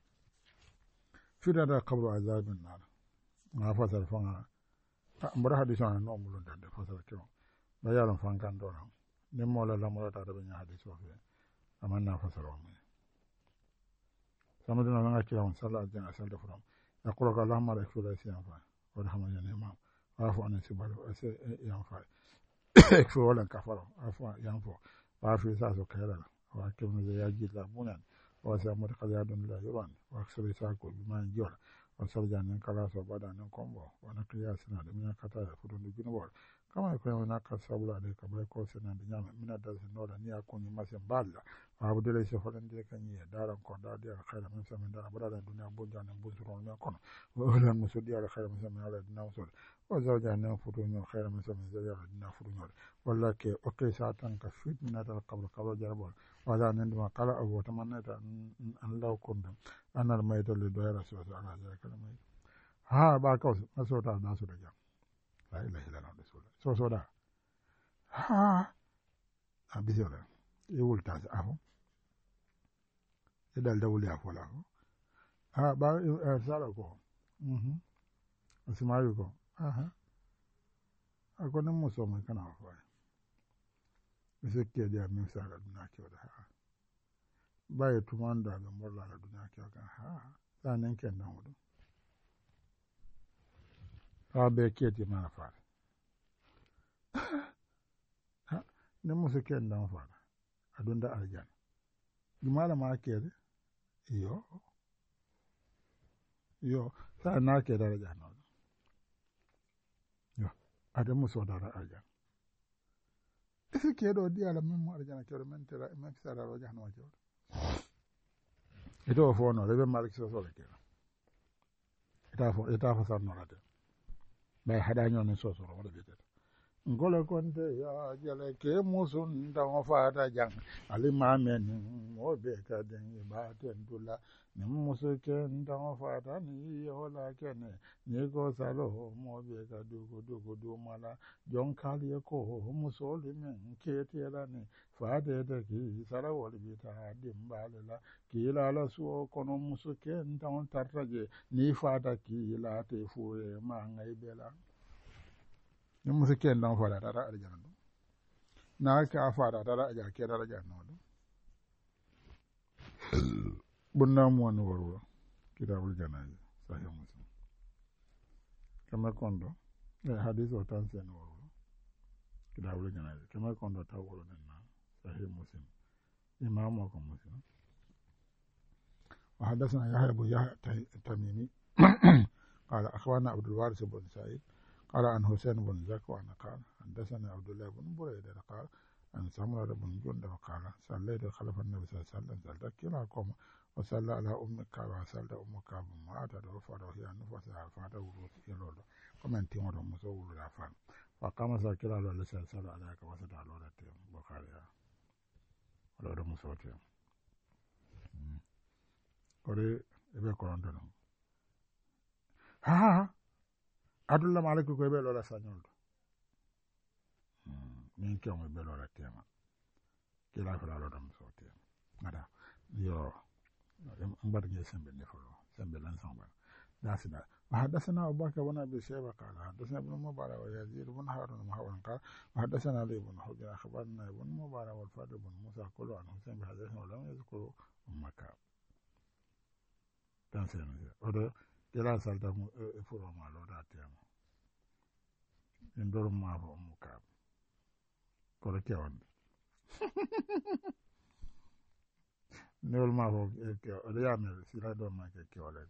في هذا قبل عذاب النار ما فصل فانا مباراه حديث عن نوم لون فصل كيو بيالون فان كان دورا نمولا لا مولا تاع بني حديث وفي أمنا فصل ومن سمدنا لنا كيلون صلى الله عليه وسلم يقول اللهم لا يكفي ليس ينفع ورحمة الإمام وعفو عن السبال ينفع يكفي ولا كفر عفو ينفع وعفو ساسو كيرا وأكرم زياجي لابونا وسامر قياد لا يران وأكسر ساكو بما ينجول وسرجان نكلاس وبدا نكمبو ونقيا سناد من كتايا فرون جنوب كما يكون هناك سبلا عليك بيكو سناد نعم من الدرس النور نيا كوني مسيم بالا وعبد الله سفلان دي كني دارن كون دار خير من سمن دار برا الدنيا بوجان بوزرون من كون ولا مسودي على خير من سمن على الدنيا مسود وزوجان فرون خير من سمن زوجان الدنيا فرون ولا كي اوكي ساتن كفيت من القبر قبر جربول وهذا عندما قال أبو تمنيت أن لو كنت أنا الميت اللي دوير رسول الله على ذلك الميت ها باكوس مسوت على الناس رجع لا إله إلا الله رسول الله سودا ها أبيزولا يقول تاز أهو إذا الدولة أفوله ها با سالكو أسمعيكو أكون مسلم كنا أفوله misike dia min sala duna kewda ha baye tumanda be morla la duna kewda ha sanen ken nan wudu ha be keti mana fa ha ne musike nan fa adunda aljan jumala ma kede yo sa na kede aljan yo adamu so dara aljan isi keɗo di ala min mo arjana kewɗo men tera men fisara ro jahnama kewɗo ito fo no rebe malik so sole keɗo ita fo sarnorade ɓay haɗa ñoni sosoro waɗa biyeteta ngole konte ya jele ke musun dawo fata jang alimamen mo be kaden ibaten dula nim musuke dawo fata ni yola kene ni go salo mo be ka dugo mala jon kali ko musoli men ketela ni fade de ki sala wol bita dimbalela kila la suo kono musuke dawo tartaje ni fata ki la te fuwe ma ngai bela ni musu ken dan fara tara aljanna dum na ka fara tara aljanna ke tara aljanna dum bunna mo no woro kitabul janazi sahih muslim kama kondo hadith o tan sen woro kitabul janazi kama kondo taw woro nan sahih muslim imam ko muslim وحدثنا يحيى بن يحيى التميمي قال أخبرنا عبد الوارث بن سعيد قال عن حسين بن زكوان قال حدثنا عبد الله بن بريدة قال عن سمرة بن جندب قال صليت خلف النبي صلى الله عليه وسلم صلى كلاكم وصلى على أم كعب وصلى أم كعب ما أتى رفعه هي نفسها فاتى ورود يلول كما تيمور مسؤول العفان وقام ساكلا لله صلى على كواسط على ولد بخاري ولد مسوتي ore ebe korondano ha adulla malaiku ko be lola sañol min kewmo be lola tema kila fala lo dam so tema ngada yo mbar nge sembe ne folo sembe lan samba dasina وحدثنا أبو بكر بن أبي شيبة قال حدثنا ابن مبارك ويزيد بن هارون قال وحدثنا علي بن حجر أخبرنا ابن مبارك والفضل بن موسى كل عن حسين بحديث ولم يذكروا أم كعب تنسين وده كلا سالتا فرو ما لو داتيام يندور ما هو أم كعب كل كيوان نقول ما هو كيو ده يعمل سيلا دون ما كيو ولا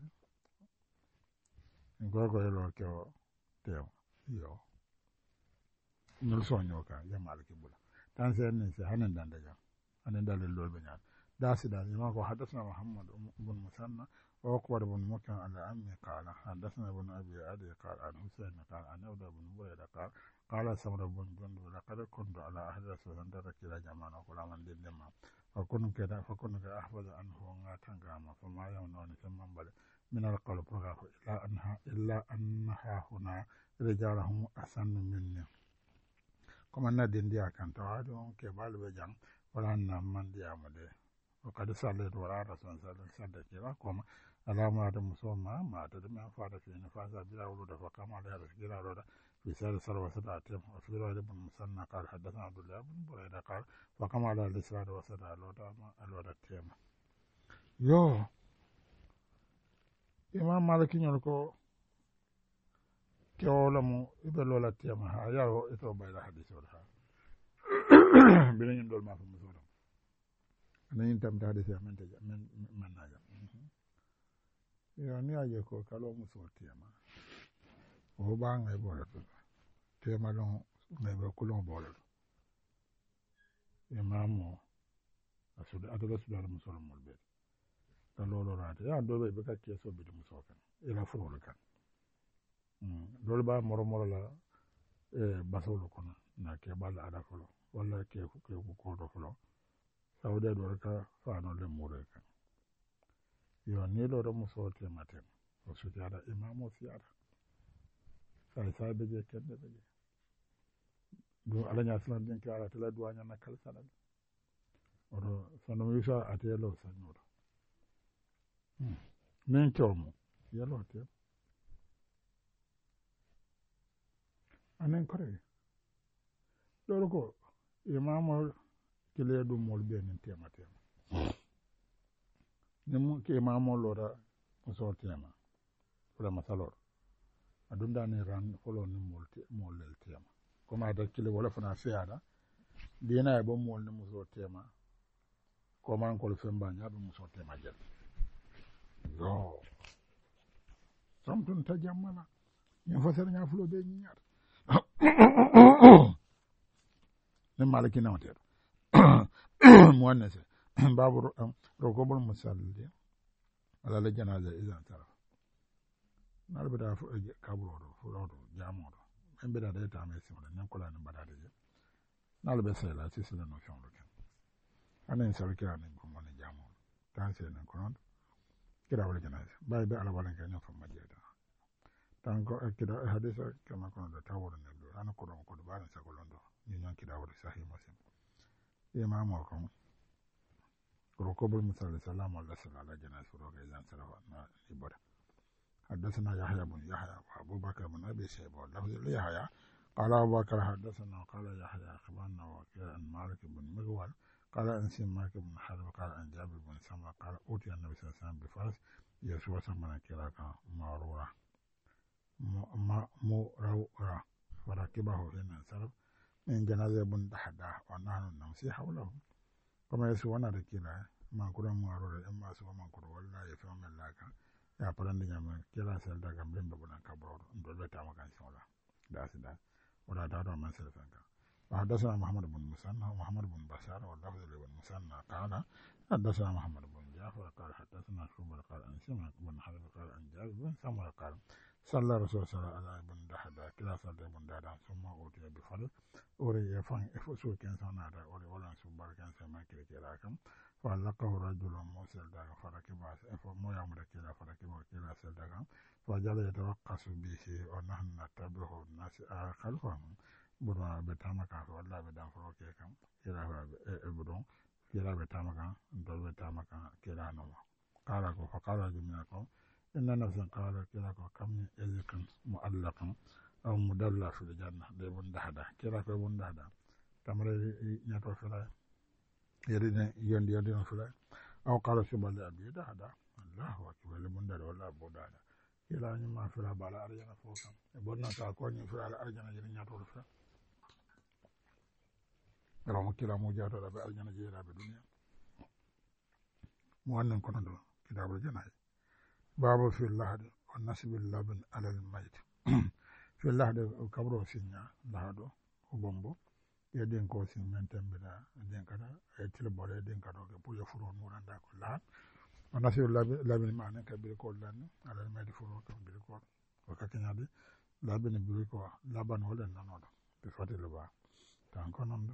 نقول يلو كيو تيم يو نقول سونيو كا يمالك بولا تنسين نسي هنن دندجا هنن دليل دول بنيان داسي داسي ما هو حدثنا محمد بن مسنى وأقبل بن مكان على عمي قال حدثنا ابن أبي عدي قال عن حسين قال عن أودى بن بريدة قال سمر بن جندب لقد كنت على أهل رسول الله ترك إلى جماعة وكل من دين لما فكنت كده أحفظ عنه وغاتنغاما فما يمنعني ثم بل من القلب إلا أنها هنا رجالهم أحسن مني كما ندين دي أكان توادون كبال بجان ولا نمان دي أمده وقد صليت وراء رسول الله صلى الله عليه على ما مسوما ما تدمع فاد في نفاسا بلا ولود فقام عليها رسول الله في سال سر وسداتهم وفي رواية ابن مسنى قال حدثنا عبد الله بن بريدة قال فقام على الإسرار وسدى الودا تيما يو إمام مالك يقول كيولمو يبلولا تيما ها يارو إتو بايلا حديث ورها بلين دول ما في مسورم أنا ينتم تحديث من ناجم ni aje ko kalo muso tema o ba ngai bolo to tema don ngai be kulon bolo imamo asuda adola suda muso molbe ta lolo rate ya do be ka keso be muso kan ila furo kan dole ba moro la basolo kono na ke bala ada folo wala ke ko do folo sauda do ka fa no le mure kan yo ni loro muso tema o sujada imamo fiara sai beje kende beje do alanya salam den kala tala duanya na kal salam oro sono yusa atelo sanoro men chomo yalo te anen kore loro ko imamo kile do mol be nen tema nemu ke imamo lora muso tema fula masalor adunda ne ran folo ni molel tema koma ada kile wala fana fiada dina e bo mol ni muso tema koma an kol femba nya be muso tema jel yo samtun ta jammala nya fasar nya fulo be nyaar ne maliki na hotel mo annese babu rokobul musalli ala la janaza izan tara nalbe da kaburo do jamo do embe da ta me simon nan kula nan badade je nalbe sai la sisila no fion loken anen sarkira nan ko mon jamo tan sai nan kono kira wala janaza bay be ala wala kan fa majeda tan ko kira hadisa kama kono da taworo ne do an ko don ko do bana sa ko londo ni nan kira wala sahih muslim imam ko rukubul musalli salamu alaihi ala janaza roga izan tara na ibada حدثنا يحيى بن يحيى وابو بكر بن ابي شيبه واللفظ ليحيى قال ابو بكر حدثنا قال يحيى اخبرنا وكيل عن مالك بن مغول قال عن مالك بن حرب قال عن جابر بن سمره قال اوتي النبي صلى الله عليه وسلم بفرس يسوع سمنا كراك مارورا مورا فركبه حين انصرف من جنازه بن دحدا ونحن نمشي حوله كما يسوع نركيلا ما كنا مارورا اما سوى ما كنا والله يفهم الله ya parande nyama kila sel daga mbembe bona kabro ndo beta makan sola da wala da man sel fanka حدثنا محمد بن مسنى ومحمد بن بشار واللفظ بن مسنى قال حدثنا محمد بن جعفر قال حدثنا شعبة قال عن سمع بن حرب قال عن جابر بن سمرة قال صلى رسول الله على بن دحدا كلا صلى بن دحدا ثم أوتي بفضل أوري يفان إفسو كان سنادا أوري ولا سبار كان سما كلا كم فلقه رجل موسى داغ فركب فمو يامر كلا فركب كلا سلداغ فجعل يتوقص به ونحن نتبعه الناس خلفهم بدون بتامك والله بدان فروكي كم كلا بدون كلا بتامك دول بتامك كلا نوما قال فقال جميعكم inna nafsan qala kila ko kam min ezikan mu'allaqan aw mudalla fil janna de bun dahada kila ko bun dahada tamre nyato fila yerine yondi no fila aw qala subhanahu abi dahada allahu akbar le bun dahada wala bo dahada kila ni ma fila bala arjana fo kam e bonna ta ko ni fila arjana jeni nyato fila ramu kila mo jato da be arjana jera be duniya mo wannan kono do kitabul janai babu fil lahad wa nasbil labn ala al mayt fil lahad kabro sinya lahado o bombo ya den ko sin men tembida den kada e tilbore den kada ke puye furo nuranda ko lahad wa nasbil labn maana ka bir ko lan ala al mayt furo ko bir ko o ka kenyade labn bir ko laban wala nanodo be fatel ba tan ko non do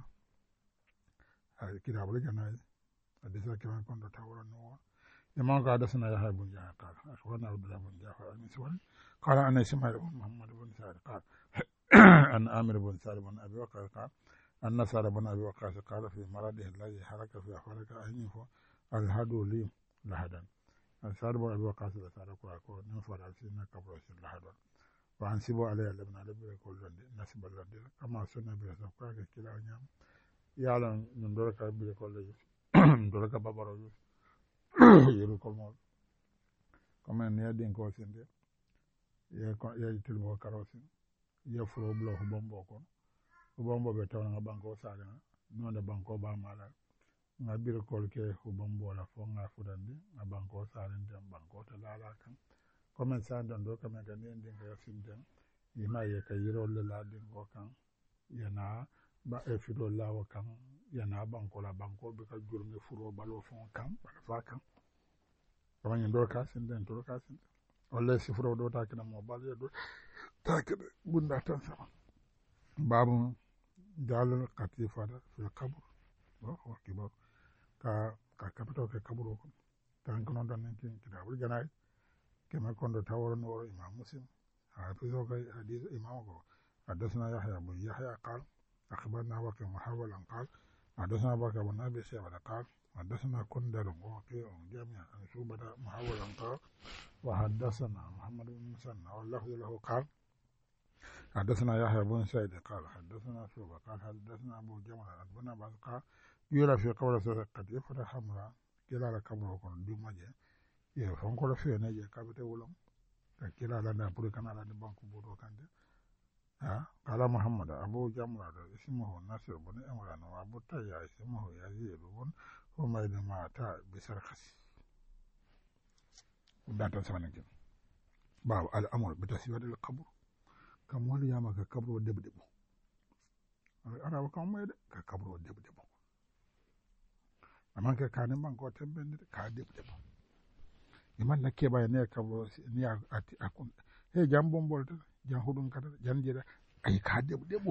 kitabul janai hadisa kiran kon do tawro no imam ka hadasana yahya bin jahya qala akhbarana abdullah bin jafar al-miswari qala ana ismail bin muhammad bin sa'id qala an amir bin sa'id bin abi waqas qala anna sa'id bin abi waqas qala fi maradihi alladhi haraka fi afrika aynihu al-hadu li lahadan sa'id bin abi waqas da sa'id ko nin fara sinna kabro sin lahadan wa ansibu alayhi labna labbi ko londe nasibal londe kama sunna bi sa ko ke kila nyam yalan ndoro ka bi ko le ndoro ka babaro yeru ko mo comme ne den ko sinde ye ko ye tilbo karosin ye furo blo ho bombo be taw nga banko saga no de banko ba mala nga bir ko ke ho bombo la fo nga fudande nga banko salen dem banko to lala kan comme ça don do comme ga ne den ko sinde yima ye ka yiro le la den ko kan yana ba e fido lawo kan yana banko la banko be ka jurme furo balo fon kan bala fa kan kama nyen do ka sin den to ka sin walla si furo do ta kina mo bal do ta kina bunda tan sama babu dalal qatifada fil qabr wa kibar ka kapito ke kaburo ko tan kono dan kin kitabul janai kema kondo tawro no imam muslim ha fizo ka hadith imam ko حدثنا يحيى بن يحيى قال أخبرنا وكيع محاولا قال حدثنا بكر بن أبي شيبة قال حدثنا كندر ووكيع جميعا عن شعبة محاولا قال وحدثنا محمد بن مسنى واللفظ له قال حدثنا يحيى بن سعيد قال حدثنا شعبة قال حدثنا أبو جمل بن عباس قال يرى في قبر قد يفتح حمراء كلا قبره كن دومجه يفنكر في نجي كابته ولم كلا لنا بريكنا لنا بانك بودو كانده قال محمد أبو جمرة اسمه ناصر بن عمران وأبو تيا اسمه يزيد بن حميد مات بسرقس وداتا سمانك باب الأمر بتسوية القبر كم ولي ياما كقبر ودبدبو أنا وكم ما كقبر ودبدبو أما كان بانكو تبند كدبدبو يمان نكيبا ينيا قبر نيا أكون هي جنبهم بولت jan hudun kata jan jira ay ka debo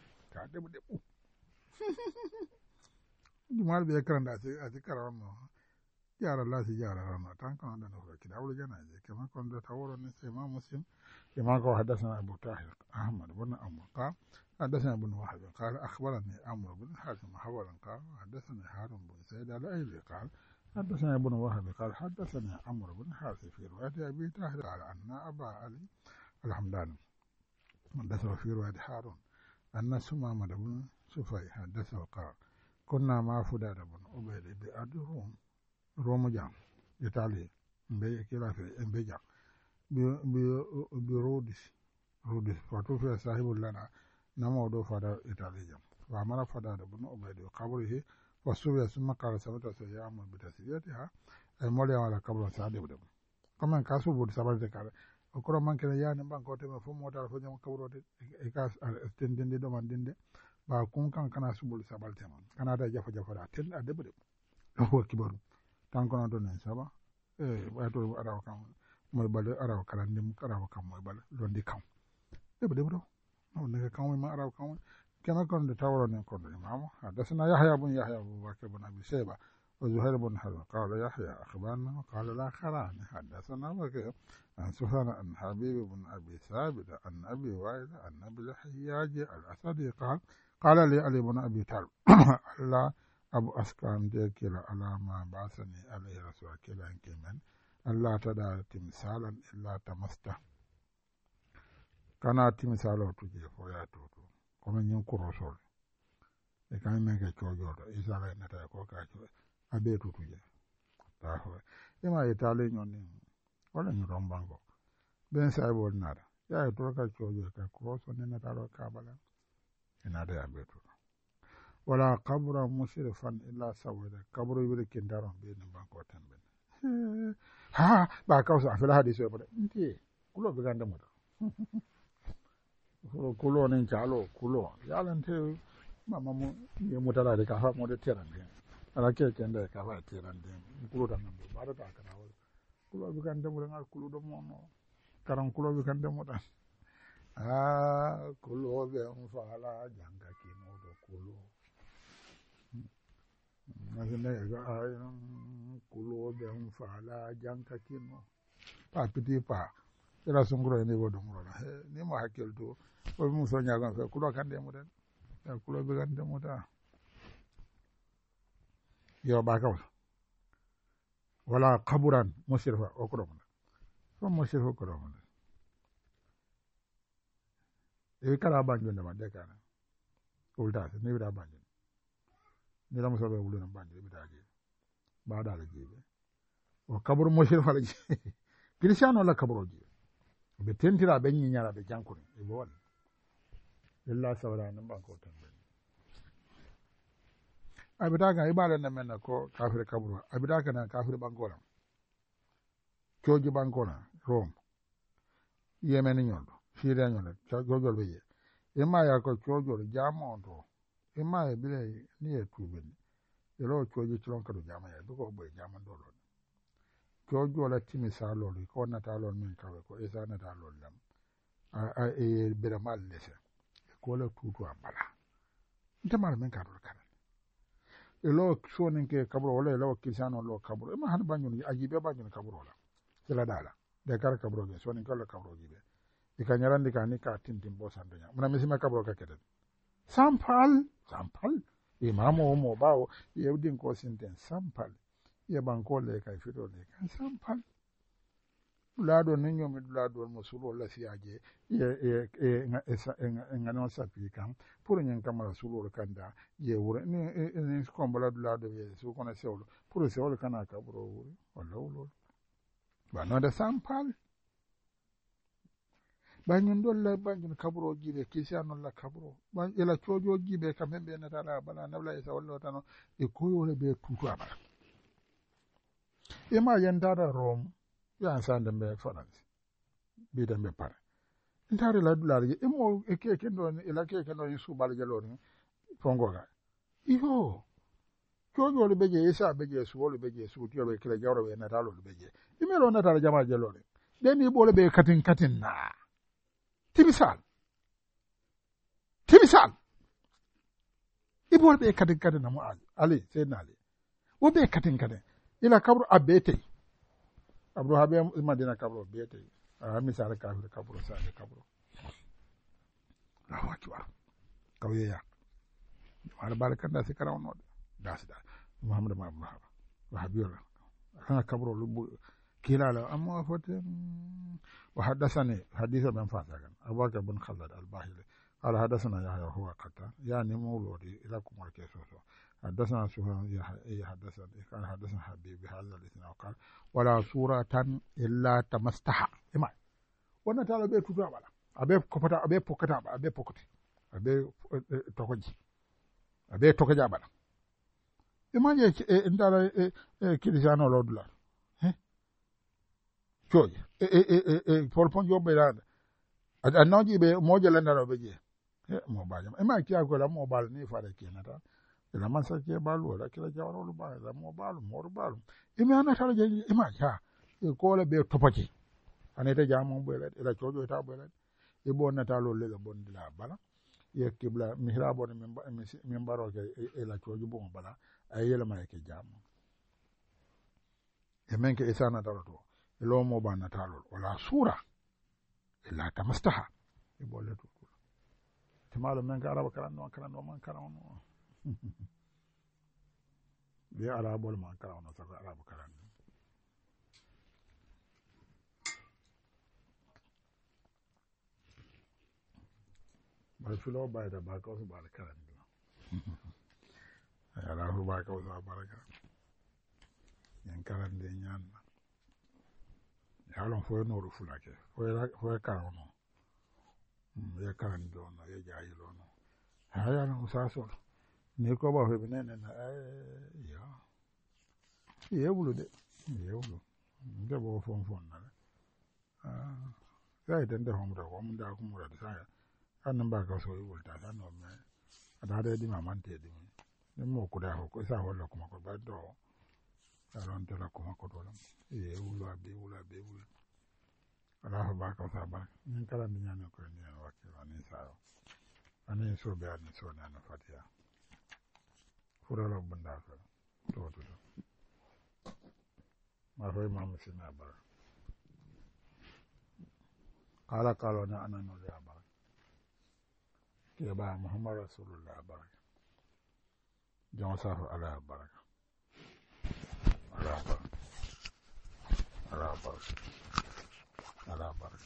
jumal be karanda ati karano yara la si yara rano tan kan da no kida wala jana je kama kon da taworo ne sai ma muslim kama ko hadathana abu tahir ahmad ibn amr qala hadathana ibn wahab qala akhbarani amr ibn hatim hawalan qala hadathana harun bin sa'id al-ayli qala حدثنا ابن وهب قال حدثنا عمرو بن حارث في رواية أبي طاهر قال أن أبا علي الحمداني حدثه في رواية هارون أن سمامة بن سفي حدثه قال كنا مع فداد بن عبيد بأرض روم جام إيطاليا مبي كلا في مبي جام برودس فتوفي صاحب لنا نمودو فدا إيطاليا جام وأمر فداد بن عبيد قبره وسوي ثم قال سبت سيام بتسويتها المولى على قبر سعد بن كما كاسو بود سبت قال okoro mankene yani banko teme fo motar fo jam kawrote e ka tendende do man dende ba kun kan kana subul sabal tema kana da jafa da tel adebe ko kibaru tan kono do nen saba ba to araw kan moy bal araw kala ndim araw kan moy bal londi kan debe do no ne kan ma araw kan kema kon de tawro nen ko do imam hadathana yahya bun abu bakr bun abi shayba وزهير بن حرب قال يحيى أخبرنا قال لا خراني حدثنا وكيع عن سفيان عن حبيب بن أبي ثابت عن أبي وائل عن أبي الحياج الأسدي قال لي علي بن أبي طالب لا أبو أسكان ديكلا على ما بعثني عليه رسول كلا كمن Allah tada timsalan illa tamasta kana timsalo tuje fo ya toto kono nyin kurosol e kan men ke cojoto isala nata ko ka abe tutuje ta ho e ma itale nyoni wala nyi rombango ben sai bol nada ya to ka cojo ka kuroso ne nata ro ka bala inada ya be tutu wala qabra mushrifan illa sawida qabru yure kindaron be ne banko tambe ha ba kausa afila hadisi ba nti kulo be ganda mo kulo nin chalo kulo yalan te mama mo ye mutala de ka fa mo de terande ala ke kende ka fa terande kulo tan mo ba da ka na kulo be ganda mo ngal kulo do mo no karan kulo be ganda mo tan kulo be on fala janga ki no do kulo masine ga kulo be on fala janga ki no pa piti pa ila sunguro ni wodo muro ni mo hakkel to o mu so nyaagon fe kulo kande mo den kulo be gande mo ta yo ba kaw wala qaburan musrifa o ko mo so musrifa ko mo e kala banjo ne ma de kana ulta ni wida banjo ni lam so be wulu na banjo be daje ba da la jibe o kabur musrifa la cristiano la kaburo jibe be tentira be nyinyara be jankuri e bo wala illa sawra nan banko tambe abitaga ibala na men ko kafir kaburo abitaga na kafir bankola coji bankola rom yemen nyondo fire nyondo cojo be ye e ma ya ko cojo jamo to e ma e bile ni e tuben e ro coji tron ka do jama ya do ko be jama do lo cojo la timi sa lo ko na ta lo men ka ko e sa na ta lo lam e bere mal lese ko la tutu abala ntamal men ka do kan elo shonin ke kabro wala elo kisano lo kabro ma han banyon ajibe banyon kabro la sila dala de kar kabro ge shonin kala kabro gibe ikanyarandi ka ni ka tintin bo sandonya muna misima kabro ka keden sampal imamo mo bawo yewdin ko sinten sampal ye banko le kay fito le kan sampal lado ninyo mi lado mo sulo la siaje ye ngano sapi kan pour nyen kamara sulo kanda ye wure ni ko mbala lado ye su kona sewlo pour sewlo kana ka bro wure wala wolo ba no da sampal ba nyen dolla ba nyen kabro jibe kisiano la kabro ba ela chojo jibe kamembe na tala bala nabla isa wallo tano e koyole be tutu abala e ma yenda da rom ya sande be France bi dembe pare intare la dulari e mo e ke kendo e la ke kendo su bal jaloni fongoga iyo chojo le beje isa beje su wole beje su tiyo be kila jawro be na talo le beje imelo na tala jama jaloni deni bole be katin na timisal ibol be katin na mu ali sayyidina ali wo be katin ila kabru abete abru habe madina kabru bete misal kabru sa kabru Allahu akbar kawye ya wala barakanda se karaw no dasda muhammad ma abdu haba wahabiyala kana kabru lubu kilala amma fote وحدثني حديثا من فاتكن أبو بكر بن خلد الباهلي قال حدثنا يحيى هو قتان يعني مولودي إلىكم الكيسوس حدثنا سفيان يحدثني قال حدثنا حبيب بهذا الاثنين قال ولا سورة إلا تمستحى إما وانا تعالى بيه تطوع بلا أبيه كفتا أبيه بوكتا أبيه بوكتي أبيه توكجي أبيه توكجا بلا إما جي إنتالا كريسيانو لودلا coy polpon jobbe dada annoji be moje lendaro be je mo bajam e ma kiya ko la mo bal ni fare kenata ila man sa ke balu wala kila jawro lu ba la mo balu mo balu e mi ana tara je e ma ja e ko le be topaji anete jamo be la ila cojo ta be la e bonna ta lo le bon dila bala ye kibla mihrabo ne min baro ke e la cojo bon bala ay yela ma ke jamo e men ke isana daro to lomo ba natalol wala sura illa tamastaha e bolle to timalo men ka araba karanno man karanno be arabol man karanno sako araba karanno filo bayda ba ko so bar karandi ala fu ba ko so baraka en karandi nyanna yalon fo no ru fulake fo karono ye karandi ono ye jayilo no haya no saso ni ko ba fe nene na ya ye wulu de ye wulu nde bo fon na sai dan da homu da homu da kuma da sai annan ba ka so yi wulta san no me ada da di maman te di ni mo ku da ko sa wala kuma ko ba do aron te la kuma ko do ye wulu abi wulu ala ba ka sa ba ni kala ni nyane ko ni wa ke ani sa ani so be ani so na fatiha fura la bunda ka to ma fa imam sina ba kala na anano ya ba ke ba muhammad rasulullah baraka jon safu ala baraka ala baraka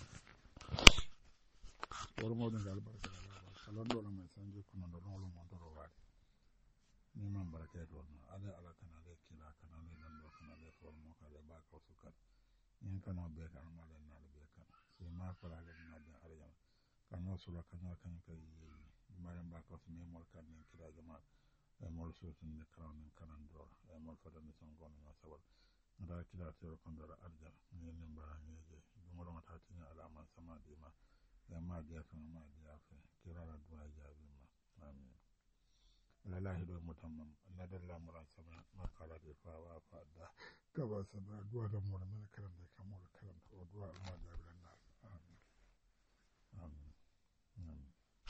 wormo dum dal baraka ala baraka londo la mai sanje kuno do lo mo do wadi ni man baraka do ala kana le kila kana le lando kana le formo kana ba ko sukat yin kana be kana mala na le be kana si ma ko la na be arjana kana sura kana kan kai maram ba ko me mol kan ni kila jama e mol sutun de kanan do e mol fada ni son gon na sawal nda kila tero kon dara arjana ni ne mbara ni je dum do mata tin ala man sama di ma e ma dia fa ma dia fa kila la do ajabi ma amin lillahi do mutammam nadalla murasaba ma kala de fa wa fa da kaba sana duwa da mu na karam da kamul karam to duwa ma da bilan na amin amin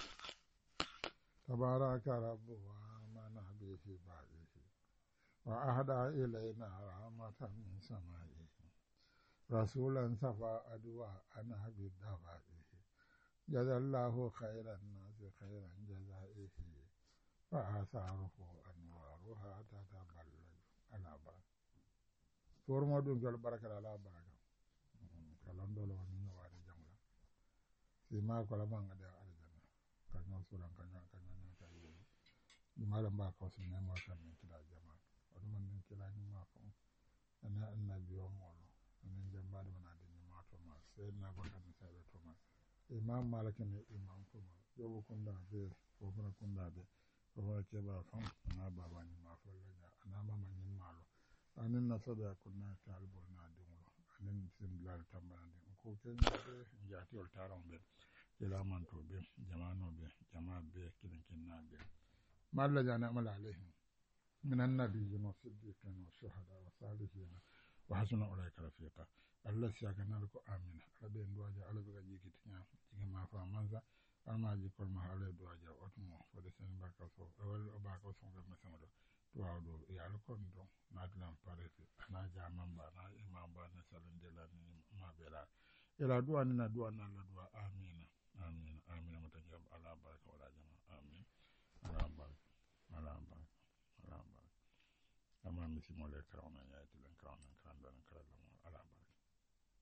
tabaraka rabbu wa mana bihi ba'ihi wa ahda ilayna rahmatan min sama'ihi rasulan safa adwa ana bi dawa'ihi jazallahu khairan nasi khairan jazaihi wa asaruhu anwaruha tataballu ala baraka formo dum jol baraka ala baraka kalam dolo ni wadi jamla si ma ko la banga de aljanna kanyo suran kanyo tayi ni malam ba ko sin ne mo tan ni kila jama'a wadu man ni kila ni ma ko ana annabi o molo anen jamba de man adi ni ma to ma sai na ba kan sai to ma imam malik ne imam ko ma yobo kunda be ko fana kunda be ko wa ke ba fam na baba ni ma fo la ana mama ni malo anen na sada kunna talbo na dungo anen sin lal tambande ko ken be jati ol taron be ila man to be jama'ano be jama'a be kin na be malla jana amala alaihim min annabiyyin wa siddiqin wa shuhada wa salihin wa hasuna ulaika rafiqa allah siaka nal ko amina rabbe nduwaja ala be jiki tinya jiki ma fa manza alma ji kol ma ala duwaja otmo fo de sen baka so wal baka so be ma samado duwa do ya al kon do nadlam pare fi ana jaman ba na imam ba na salon de la ni ma bela ila duwa ni na duwa na la duwa amina amina mutajab ala baraka wala jama amin ala baraka ama misi mole karawna yaati len karawna kan don kala ala baraka